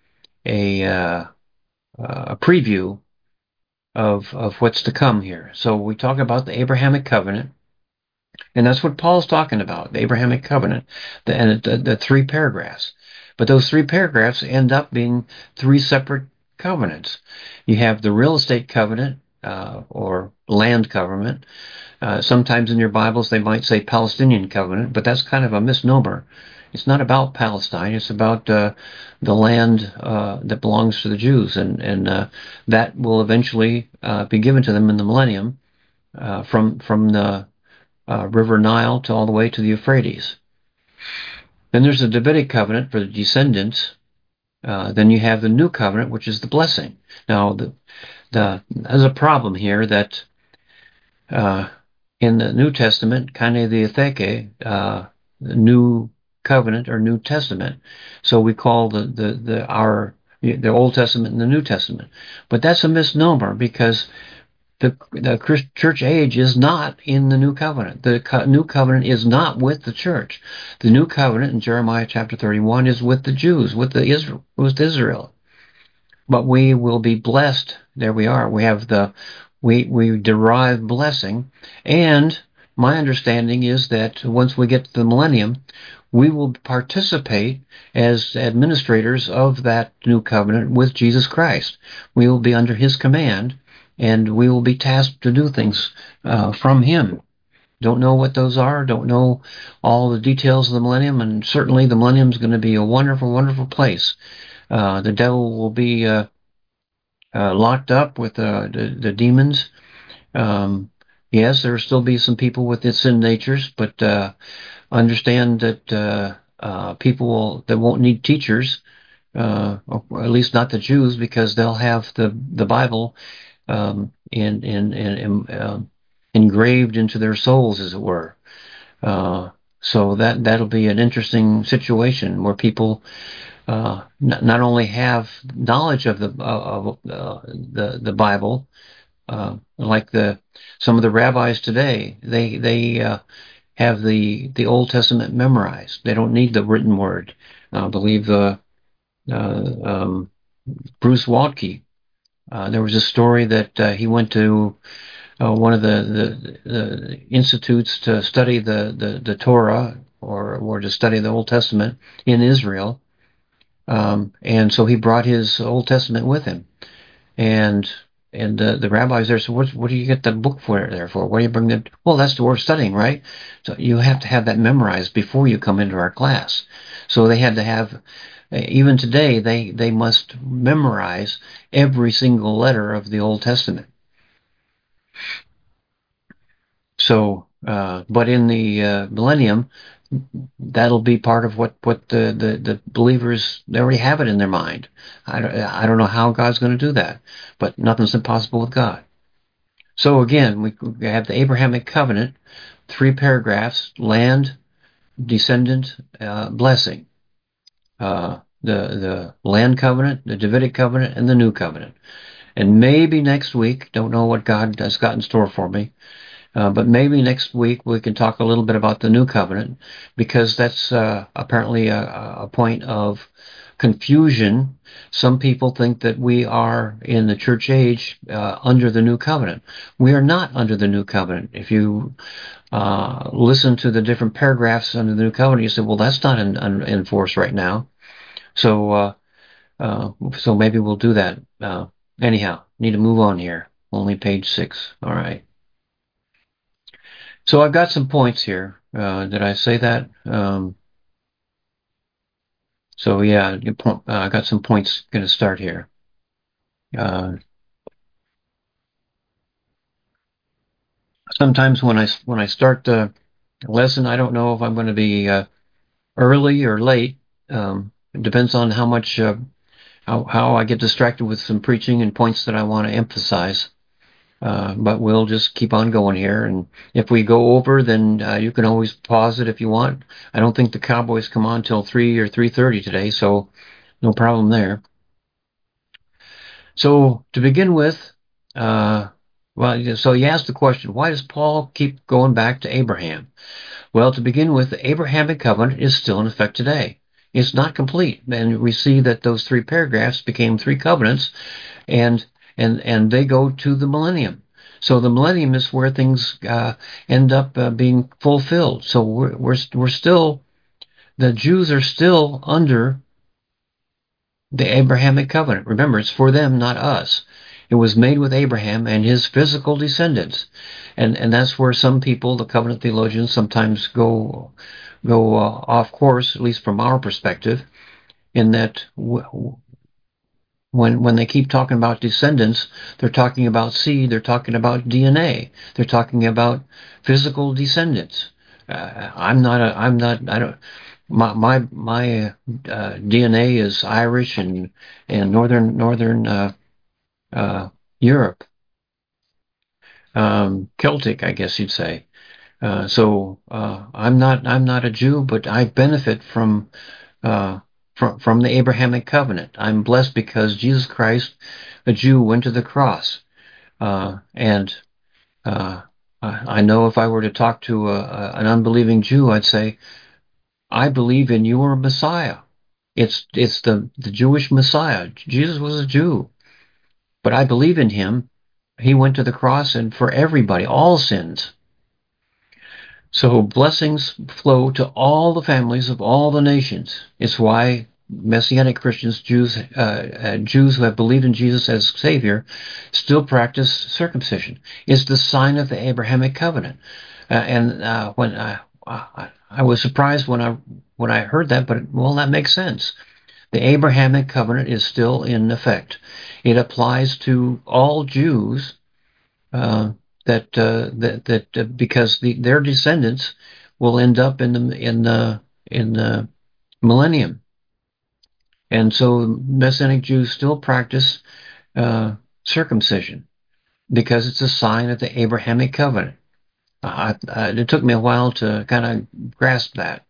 preview of what's to come here. So we talk about the Abrahamic covenant, and that's what Paul's talking about, the Abrahamic covenant, the 3 paragraphs. But those 3 paragraphs end up being 3 separate covenants. You have the real estate covenant, or land covenant. Sometimes in your Bibles they might say Palestinian covenant, but that's kind of a misnomer. It's not about Palestine. It's about the land that belongs to the Jews, and that will eventually be given to them in the millennium, from the River Nile to all the way to the Euphrates. Then there's the Davidic covenant for the descendants. Then you have the new covenant, which is the blessing. Now, there's a problem here that in the New Testament, kane diatheke, the new covenant or New Testament. So we call the Old Testament and the New Testament. But that's a misnomer, because the church age is not in the new covenant. The new covenant is not with the church. The new covenant in Jeremiah chapter 31 is with the Jews, with Israel. But we will be blessed. There we are. We have we derive blessing, and my understanding is that once we get to the millennium, we will participate as administrators of that new covenant with Jesus Christ. We will be under his command, and we will be tasked to do things from him. Don't know what those are, don't know all the details of the millennium, and certainly the millennium is going to be a wonderful, wonderful place. The devil will be locked up with the demons. Yes, there will still be some people with sin natures, but understand that people that won't need teachers, or at least not the Jews, because they'll have the Bible engraved into their souls, as it were. So that'll be an interesting situation where people not only have knowledge of the Bible, like some of the rabbis today, they have the Old Testament memorized. They don't need the written word. I believe Bruce Waltke. There was a story that he went to one of the institutes to study the Torah, or to study the Old Testament in Israel, and so he brought his Old Testament with him, and the rabbis there said, what do you get the book for? What do you bring that? Well, that's the word studying, right? So you have to have that memorized before you come into our class. So they had to have, even today, they must memorize every single letter of the Old Testament. So, but in the millennium, that'll be part of what the believers, they already have it in their mind. I don't know how God's going to do that, but nothing's impossible with God. So again, we have the Abrahamic covenant, 3 paragraphs: land, descendant, blessing. The land covenant, the Davidic covenant, and the new covenant. And maybe next week, don't know what God has got in store for me, but maybe next week we can talk a little bit about the new covenant, because that's apparently a point of confusion. Some people think that we are in the church age under the new covenant. We are not under the new covenant. If you listen to the different paragraphs under the new covenant, you say, well, that's not in force right now. So so maybe we'll do that. Anyhow, need to move on here. Only page 6. All right. So I've got some points here. Did I say that? So yeah, I got some points going to start here. Sometimes when I start the lesson, I don't know if I'm going to be early or late. It depends on how much how I get distracted with some preaching and points that I want to emphasize. But we'll just keep on going here, and if we go over, then you can always pause it if you want. I don't think the Cowboys come on till 3 or 3:30 today, so no problem there. So to begin with, so you asked the question, why does Paul keep going back to Abraham? Well, to begin with, the Abrahamic covenant is still in effect today. It's not complete, and we see that those 3 paragraphs became 3 covenants, and they go to the millennium. So the millennium is where things end up being fulfilled. So we're still, the Jews are still under the Abrahamic covenant. Remember, it's for them, not us. It was made with Abraham and his physical descendants, and that's where some people, the covenant theologians, sometimes go off course, at least from our perspective, in that when they keep talking about descendants, they're talking about seed, they're talking about DNA, they're talking about physical descendants. I don't. My DNA is Irish and northern Europe, Celtic, I guess you'd say. So I'm not a Jew, but I benefit from the Abrahamic covenant. I'm blessed because Jesus Christ, a Jew, went to the cross, and I know if I were to talk to an unbelieving Jew, I'd say, I believe in your Messiah. It's the Jewish Messiah. Jesus was a Jew, but I believe in him. He went to the cross and for everybody, all sins. So blessings flow to all the families of all the nations. It's why Messianic Christians, Jews who have believed in Jesus as Savior, still practice circumcision. It's the sign of the Abrahamic covenant. When I was surprised when I heard that, but well, that makes sense. The Abrahamic covenant is still in effect. It applies to all Jews. Because their descendants will end up in the millennium. And so Messianic Jews still practice circumcision because it's a sign of the Abrahamic covenant. It took me a while to kind of grasp that.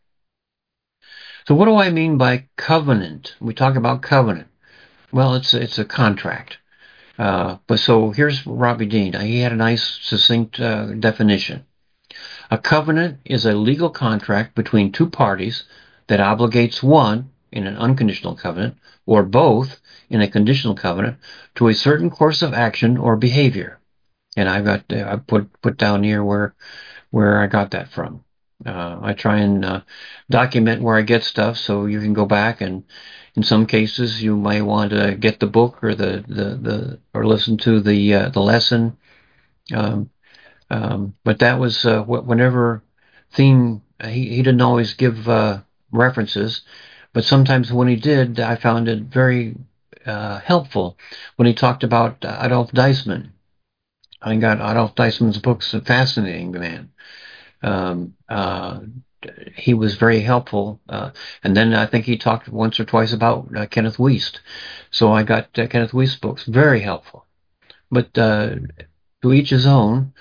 So what do I mean by covenant? We talk about covenant. Well, it's a contract. But so here's Robbie Dean. He had a nice, succinct definition. A covenant is a legal contract between two parties that obligates one in an unconditional covenant or both in a conditional covenant to a certain course of action or behavior. And I put down here where I got that from. I try and document where I get stuff so you can go back, and in some cases you might want to get the book or the or listen to the lesson. Um, but that was whenever theme he didn't always give references, but sometimes when he did, I found it very helpful when he talked about Adolf Deisman. I got Adolf Deisman's books a fascinating man. Um, uh, he was very helpful. And then I think he talked once or twice about Kenneth Wiest. So I got Kenneth Wiest's books, very helpful. But to each his own.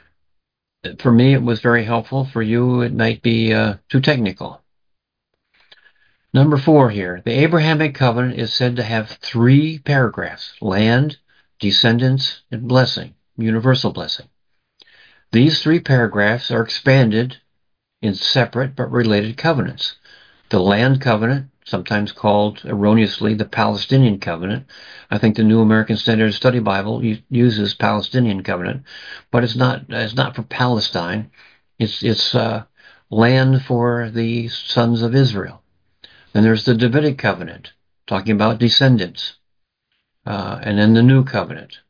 For me, it was very helpful. For you, it might be too technical. Number 4 here. The Abrahamic covenant is said to have 3 paragraphs: land, descendants, and blessing, universal blessing. These 3 paragraphs are expanded in separate but related covenants. The land covenant, sometimes called erroneously the Palestinian covenant. I think the New American Standard Study Bible uses Palestinian covenant, but it's not for Palestine. It's land for the sons of Israel. Then there's the Davidic covenant, talking about descendants, and then the new covenant.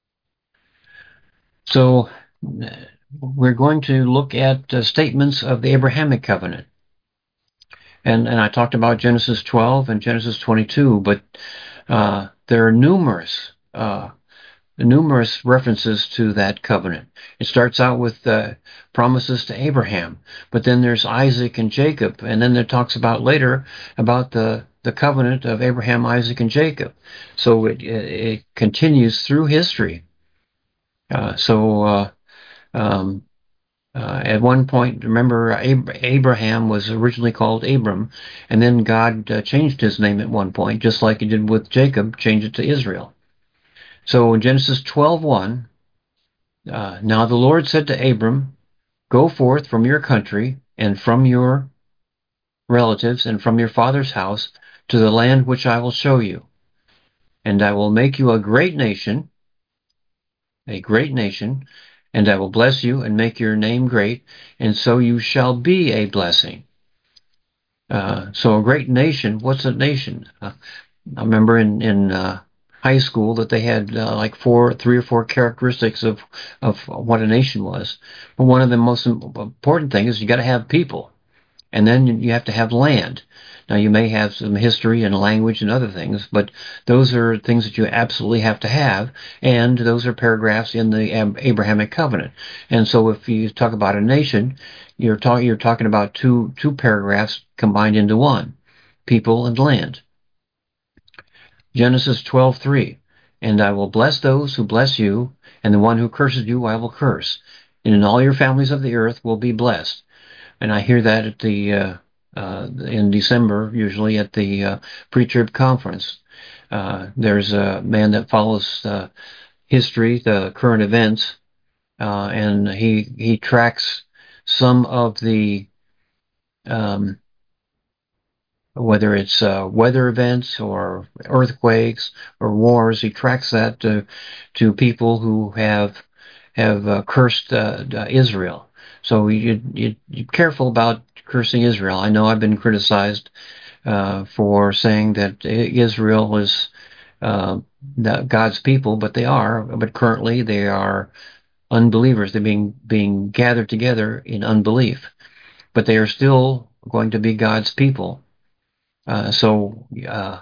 So we're going to look at statements of the Abrahamic covenant. And I talked about Genesis 12 and Genesis 22, but there are numerous references to that covenant. It starts out with promises to Abraham, but then there's Isaac and Jacob, and then it talks about later about the covenant of Abraham, Isaac, and Jacob. So it continues through history. At one point, remember, Abraham was originally called Abram, and then God changed his name at one point, just like he did with Jacob, changed it to Israel. So in Genesis 12:1, now the Lord said to Abram, "Go forth from your country and from your relatives and from your father's house to the land which I will show you. And I will make you a great nation, and I will bless you and make your name great, and so you shall be a blessing." So a great nation, what's a nation? I remember in high school that they had like 3 or 4 characteristics of what a nation was. But one of the most important things is you got to have people, and then you have to have land. Now you may have some history and language and other things, but those are things that you absolutely have to have, and those are paragraphs in the Abrahamic covenant. And so if you talk about a nation, you're talking about two paragraphs combined into one: people and land. Genesis 12:3, and I will bless those who bless you, and the one who curses you I will curse, and in all your families of the earth will be blessed. And I hear that at the in December, usually at the pre-trib conference. There's a man that follows history, the current events, and he tracks some of the whether it's weather events or earthquakes or wars. He tracks that to people who have cursed Israel. So you're careful about cursing Israel. I know I've been criticized for saying that Israel is God's people, but they are. But currently they are unbelievers. They're being gathered together in unbelief, but they are still going to be God's people. Enough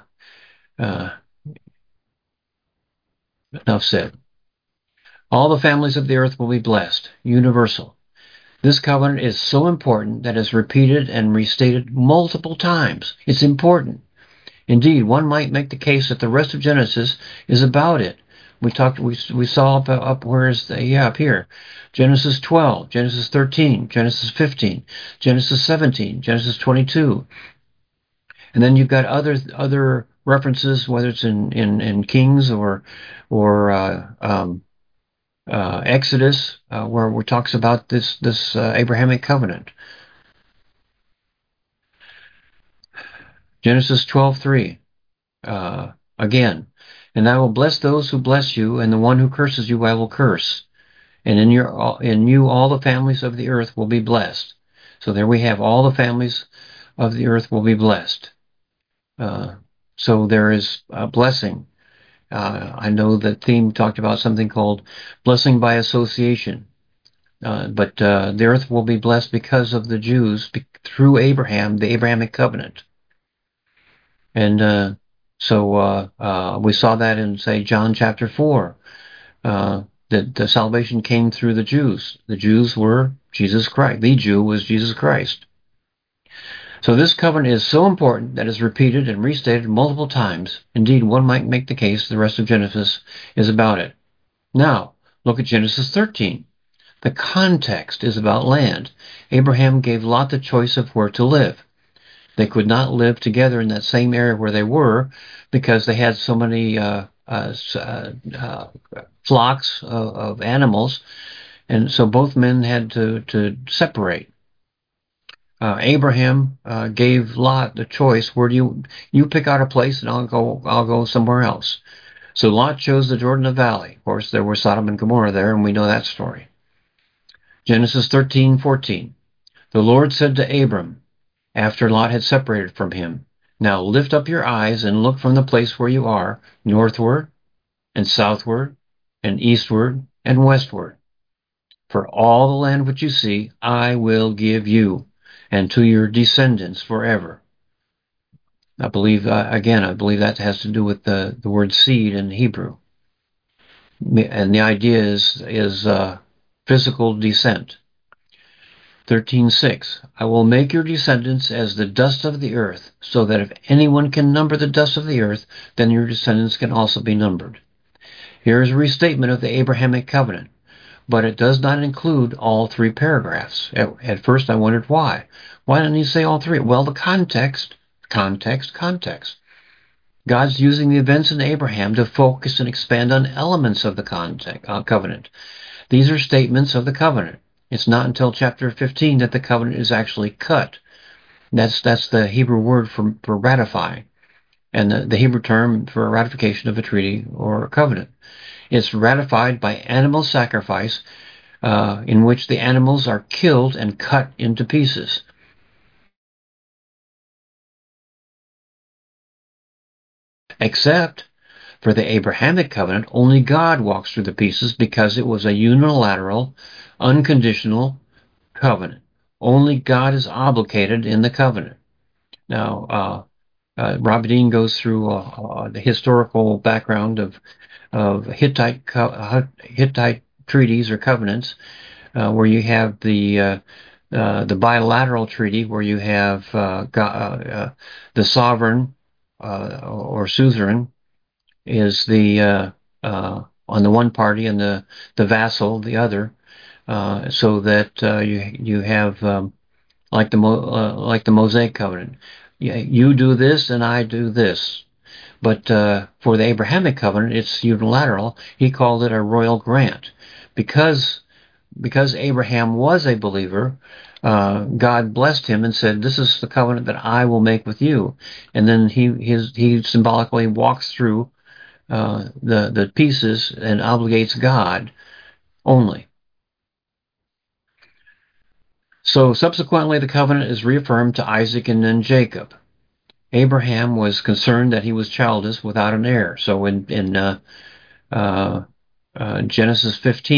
said. All the families of the earth will be blessed, universal. This covenant is so important that it's repeated and restated multiple times. It's important. Indeed, one might make the case that the rest of Genesis is about it. We saw up where is the up here, Genesis 12, Genesis 13, Genesis 15, Genesis 17, Genesis 22, and then you've got other references, whether it's in Kings or Exodus, where it talks about this Abrahamic covenant. Genesis 12:3. Again, and I will bless those who bless you, and the one who curses you I will curse. And in you all the families of the earth will be blessed. So there we have, all the families of the earth will be blessed. So there is a blessing. I know that theme talked about something called blessing by association. But the earth will be blessed because of the Jews through Abraham, the Abrahamic covenant. And so we saw that in, say, John chapter 4, that the salvation came through the Jews. The Jews were Jesus Christ. The Jew was Jesus Christ. So this covenant is so important that it's repeated and restated multiple times. Indeed, one might make the case the rest of Genesis is about it. Now, look at Genesis 13. The context is about land. Abraham gave Lot the choice of where to live. They could not live together in that same area where they were because they had so many flocks of animals, and so both men had to separate. Abraham gave Lot the choice: where do you pick out a place, and I'll go somewhere else. So Lot chose the Jordan Valley. Of course, there were Sodom and Gomorrah there, and we know that story. Genesis 13:14. The Lord said to Abram, after Lot had separated from him, now lift up your eyes and look from the place where you are, northward and southward and eastward and westward. For all the land which you see, I will give you and to your descendants forever. I believe that has to do with the word seed in Hebrew. And the idea is physical descent. 13:6. I will make your descendants as the dust of the earth, so that if anyone can number the dust of the earth, then your descendants can also be numbered. Here is a restatement of the Abrahamic covenant, but it does not include all three paragraphs. At first I wondered why. Why didn't he say all three? Well, the context. God's using the events in Abraham to focus and expand on elements of the covenant. These are statements of the covenant. It's not until chapter 15 that the covenant is actually cut. That's the Hebrew word for ratify, and the Hebrew term for ratification of a treaty or a covenant. It's ratified by animal sacrifice, in which the animals are killed and cut into pieces. Except for the Abrahamic covenant, only God walks through the pieces because it was a unilateral, unconditional covenant. Only God is obligated in the covenant. Now, Robert Dean goes through the historical background of Hittite treaties or covenants, where you have the bilateral treaty, where you have the sovereign or suzerain is the on the one party and the vassal the other, so that you have like the Mosaic covenant. You do this and I do this. But for the Abrahamic covenant, it's unilateral. He called it a royal grant. Because Abraham was a believer, God blessed him and said, this is the covenant that I will make with you. And then he symbolically walks through the pieces and obligates God only. So subsequently, the covenant is reaffirmed to Isaac and then Jacob. Abraham was concerned that he was childless without an heir. So in Genesis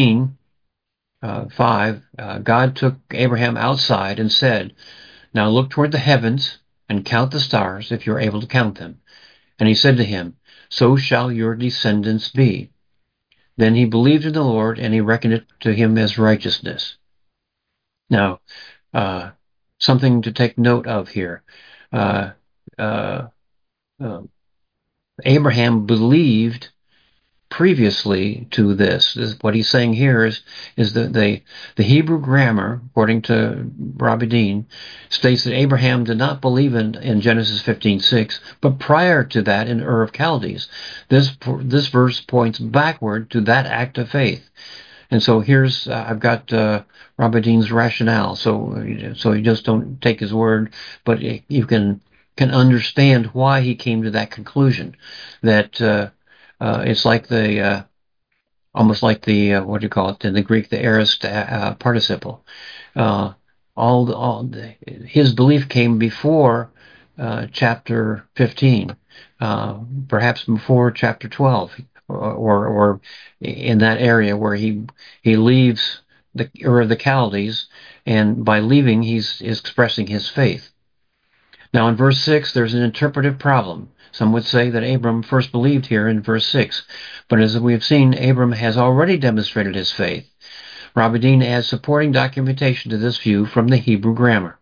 15:5, God took Abraham outside and said, now look toward the heavens and count the stars if you're able to count them. And he said to him, so shall your descendants be. Then he believed in the Lord, and he reckoned it to him as righteousness. Now, something to take note of here. Uh, uh, Abraham believed previously to this. What he's saying here is that the Hebrew grammar, according to Robbie Dean, states that Abraham did not believe in Genesis 15:6, but prior to that in Ur of Chaldees. This verse points backward to that act of faith. And so here's I've got Robbie Dean's rationale. So you just don't take his word, but you can understand why he came to that conclusion. That it's like the almost like the what do you call it in the Greek, the aorist participle. Uh, his belief came before chapter 15, perhaps before chapter 12, or in that area where he leaves the Ur of the Chaldees, and by leaving he's expressing his faith. Now in verse 6, there's an interpretive problem. Some would say that Abram first believed here in verse 6, but as we have seen, Abram has already demonstrated his faith. Robbie Dean adds supporting documentation to this view from the Hebrew grammar.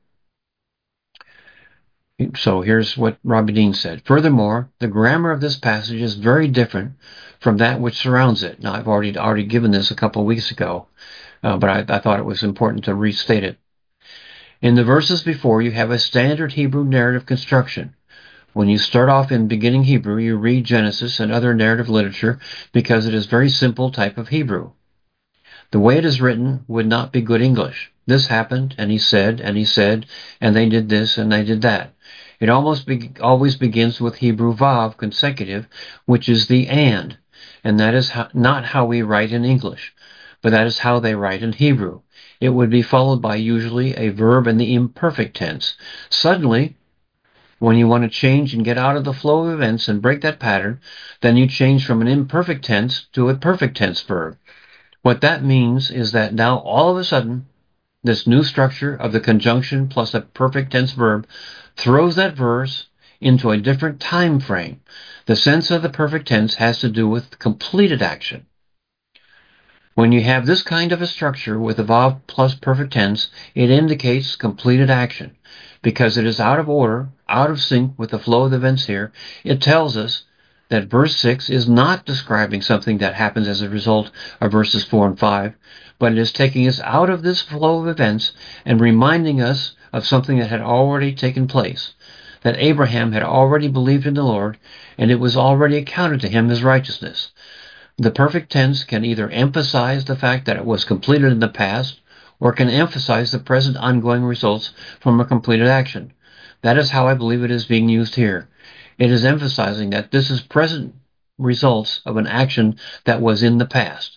So here's what Robbie Dean said. Furthermore, the grammar of this passage is very different from that which surrounds it. Now, I've already given this a couple of weeks ago, but I thought it was important to restate it. In the verses before, you have a standard Hebrew narrative construction. When you start off in beginning Hebrew, you read Genesis and other narrative literature because it is very simple type of Hebrew. The way it is written would not be good English. This happened, and he said, and they did this, and they did that. It always begins with Hebrew vav consecutive, which is the and that is not how we write in English, but that is how they write in Hebrew. It would be followed by usually a verb in the imperfect tense. Suddenly, when you want to change and get out of the flow of events and break that pattern, then you change from an imperfect tense to a perfect tense verb. What that means is that now all of a sudden, this new structure of the conjunction plus a perfect tense verb throws that verse into a different time frame. The sense of the perfect tense has to do with completed action. When you have this kind of a structure with a vav plus perfect tense, it indicates completed action. Because it is out of order, out of sync with the flow of the events here, it tells us that verse 6 is not describing something that happens as a result of verses 4 and 5, but it is taking us out of this flow of events and reminding us of something that had already taken place, that Abraham had already believed in the Lord, and it was already accounted to him as righteousness. The perfect tense can either emphasize the fact that it was completed in the past, or can emphasize the present ongoing results from a completed action. That is how I believe it is being used here. It is emphasizing that this is present results of an action that was in the past.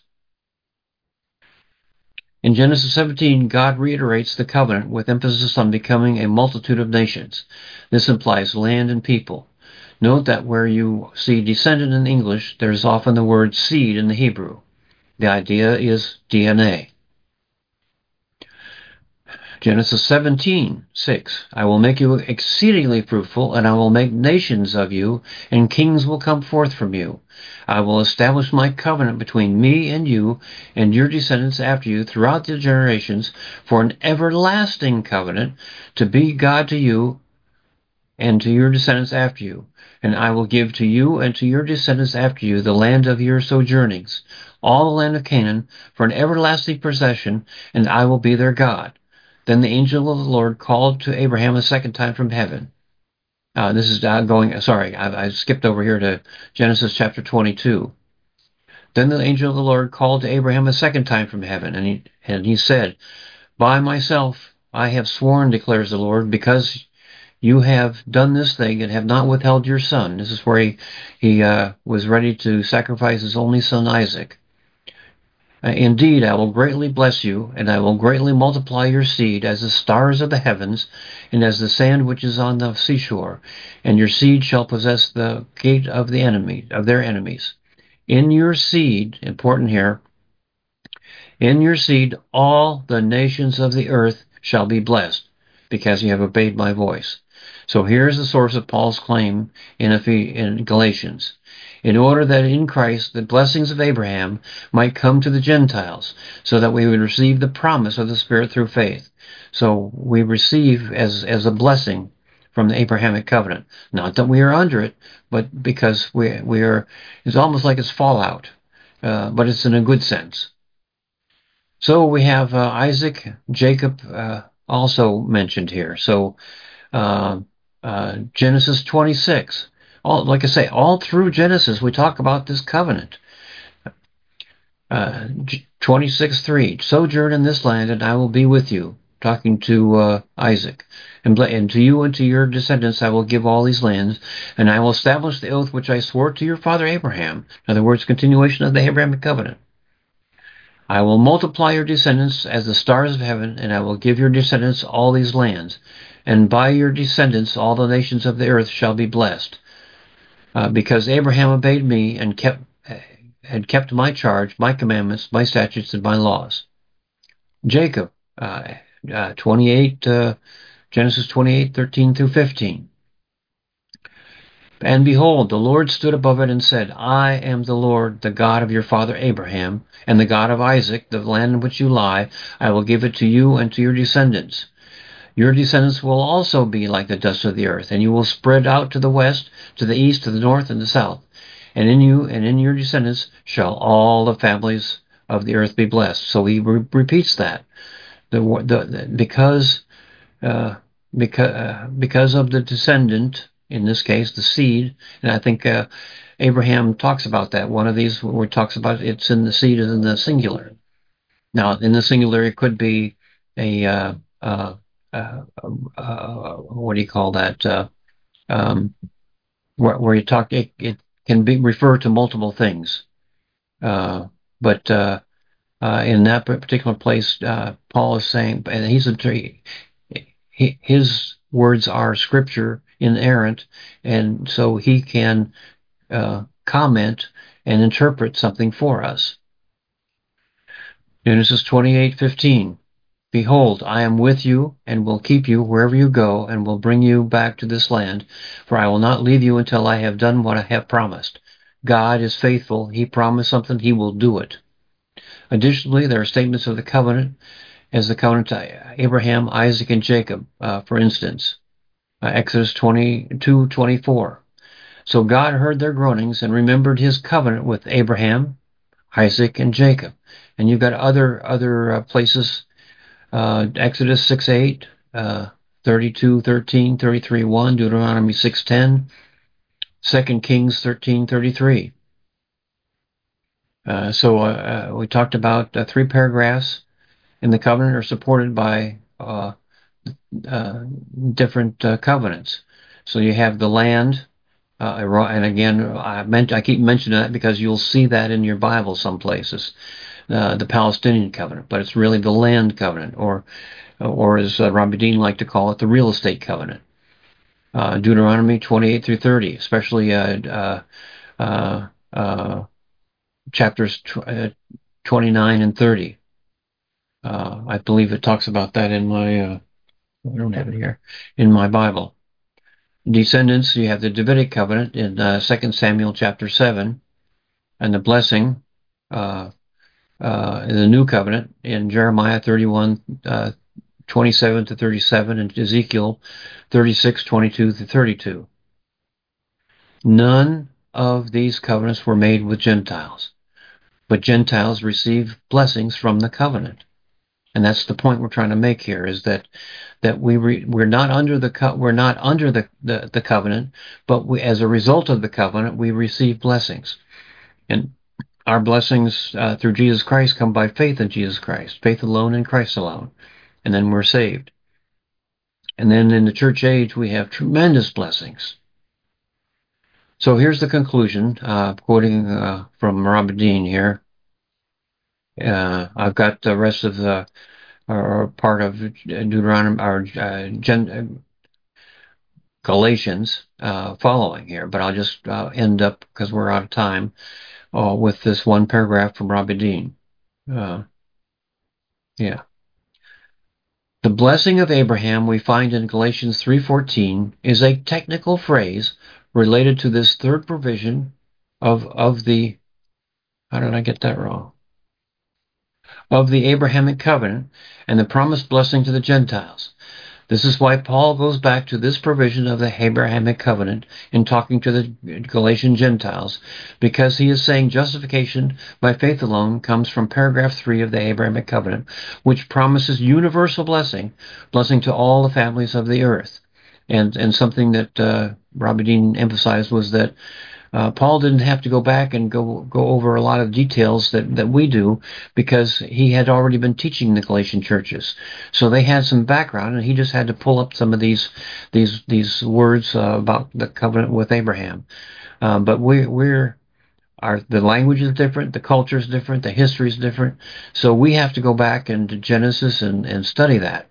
In Genesis 17, God reiterates the covenant with emphasis on becoming a multitude of nations. This implies land and people. Note that where you see descendant in English, there's often the word seed in the Hebrew. The idea is DNA. Genesis 17:6. I will make you exceedingly fruitful, and I will make nations of you, and kings will come forth from you. I will establish my covenant between me and you and your descendants after you throughout the generations for an everlasting covenant to be God to you and to your descendants after you. And I will give to you and to your descendants after you the land of your sojournings, all the land of Canaan, for an everlasting possession, and I will be their God. Then the angel of the Lord called to Abraham a second time from heaven. This is I skipped over here to Genesis chapter 22. Then the angel of the Lord called to Abraham a second time from heaven, and he said, By myself I have sworn, declares the Lord, because you have done this thing and have not withheld your son. This is where he was ready to sacrifice his only son Isaac. Indeed, I will greatly bless you, and I will greatly multiply your seed as the stars of the heavens, and as the sand which is on the seashore. And your seed shall possess the gate of their enemies. In your seed, important here, in your seed all the nations of the earth shall be blessed, because you have obeyed my voice. So here's the source of Paul's claim in Galatians. In order that in Christ the blessings of Abraham might come to the Gentiles, so that we would receive the promise of the Spirit through faith. So we receive as a blessing from the Abrahamic covenant. Not that we are under it, but because we are, it's almost like it's fallout, but it's in a good sense. So we have Isaac, Jacob also mentioned here. So Genesis 26. Like I say, all through Genesis, we talk about this covenant. 26:3. Sojourn in this land, and I will be with you. Talking to Isaac. And to you and to your descendants I will give all these lands, and I will establish the oath which I swore to your father Abraham. In other words, continuation of the Abrahamic covenant. I will multiply your descendants as the stars of heaven, and I will give your descendants all these lands. And by your descendants all the nations of the earth shall be blessed. Because Abraham obeyed me and had kept my charge, my commandments, my statutes, and my laws. Jacob, 28, Genesis 28:13 through 15. And behold, the Lord stood above it and said, I am the Lord, the God of your father Abraham, and the God of Isaac. The land in which you lie, I will give it to you and to your descendants. Your descendants will also be like the dust of the earth, and you will spread out to the west, to the east, to the north, and the south. And in you and in your descendants shall all the families of the earth be blessed. So he repeats that. Because of the descendant, in this case, the seed, and I think Abraham talks about that. One of these where it talks about it's in the seed is in the singular. Now, in the singular, it could be a what do you call that? Where you talk, it can be refer to multiple things. But in that particular place, Paul is saying, and his words are scripture inerrant, and so he can comment and interpret something for us. Genesis 28:15. Behold, I am with you, and will keep you wherever you go, and will bring you back to this land, for I will not leave you until I have done what I have promised. God is faithful. He promised something, he will do it. Additionally, there are statements of the covenant, as the covenant to Abraham, Isaac, and Jacob, for instance. Exodus 22:24. So God heard their groanings and remembered his covenant with Abraham, Isaac, and Jacob. And you've got other places, Exodus 6:8, 32:13, 33:1, Deuteronomy 6:10, 2 Kings 13:33. So we talked about 3 paragraphs in the covenant are supported by different covenants. So you have the land, and again, I keep mentioning that because you'll see that in your Bible some places, the Palestinian covenant, but it's really the land covenant, or as Robbie Dean liked to call it, the real estate covenant. Deuteronomy 28 through 30, especially chapters 29 and 30. I believe it talks about that in my, I don't have it here, in my Bible. Descendants, you have the Davidic covenant in 2 Samuel chapter 7, and the blessing in the new covenant in Jeremiah 31, 27 to 37, and Ezekiel 36, 22 to 32. None of these covenants were made with Gentiles, but Gentiles receive blessings from the covenant. And that's the point we're trying to make here, is that we're not under the covenant, but as a result of the covenant, we receive blessings. And our blessings through Jesus Christ come by faith in Jesus Christ, faith alone in Christ alone, and then we're saved. And then in the church age, we have tremendous blessings. So here's the conclusion, quoting from Robert Dean here. I've got the rest of the or part of Deuteronomy or Galatians following here, but I'll just end up, because we're out of time, with this one paragraph from Robbie Dean. Yeah. The blessing of Abraham we find in Galatians 3:14 is a technical phrase related to this third provision of the, how did I get that wrong? Of the Abrahamic covenant and the promised blessing to the Gentiles. This is why Paul goes back to this provision of the Abrahamic covenant in talking to the Galatian Gentiles, because he is saying justification by faith alone comes from paragraph 3 of the Abrahamic covenant, which promises universal blessing to all the families of the earth. And something that Robbie Dean emphasized was that Paul didn't have to go back and go over a lot of details that we do, because he had already been teaching the Galatian churches. So they had some background, and he just had to pull up some of these words about the covenant with Abraham. But the language is different, the culture is different, the history is different. So we have to go back into Genesis and study that.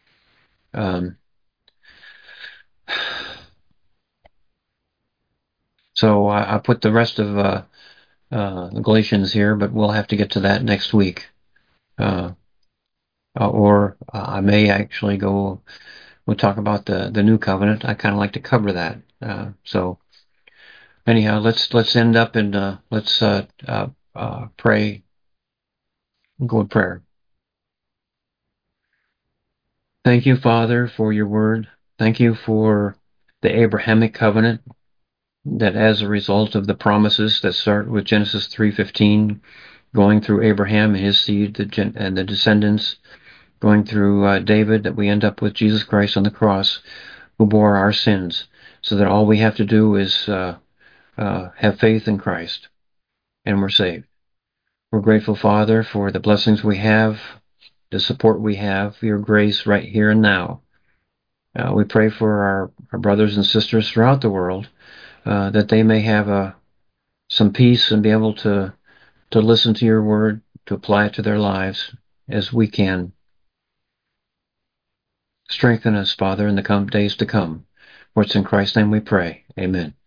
So I put the rest of the Galatians here, but we'll have to get to that next week. Or I may actually we'll talk about the new covenant. I kind of like to cover that. So anyhow, let's end up and let's pray, go in prayer. Thank you, Father, for your word. Thank you for the Abrahamic covenant, that as a result of the promises that start with Genesis 3:15, going through Abraham and his seed and the descendants, going through David, that we end up with Jesus Christ on the cross, who bore our sins, so that all we have to do is have faith in Christ, and we're saved. We're grateful, Father, for the blessings we have, the support we have, your grace right here and now. We pray for our brothers and sisters throughout the world, that they may have some peace and be able to listen to your word, to apply it to their lives as we can. Strengthen us, Father, in the days to come. For it's in Christ's name we pray. Amen.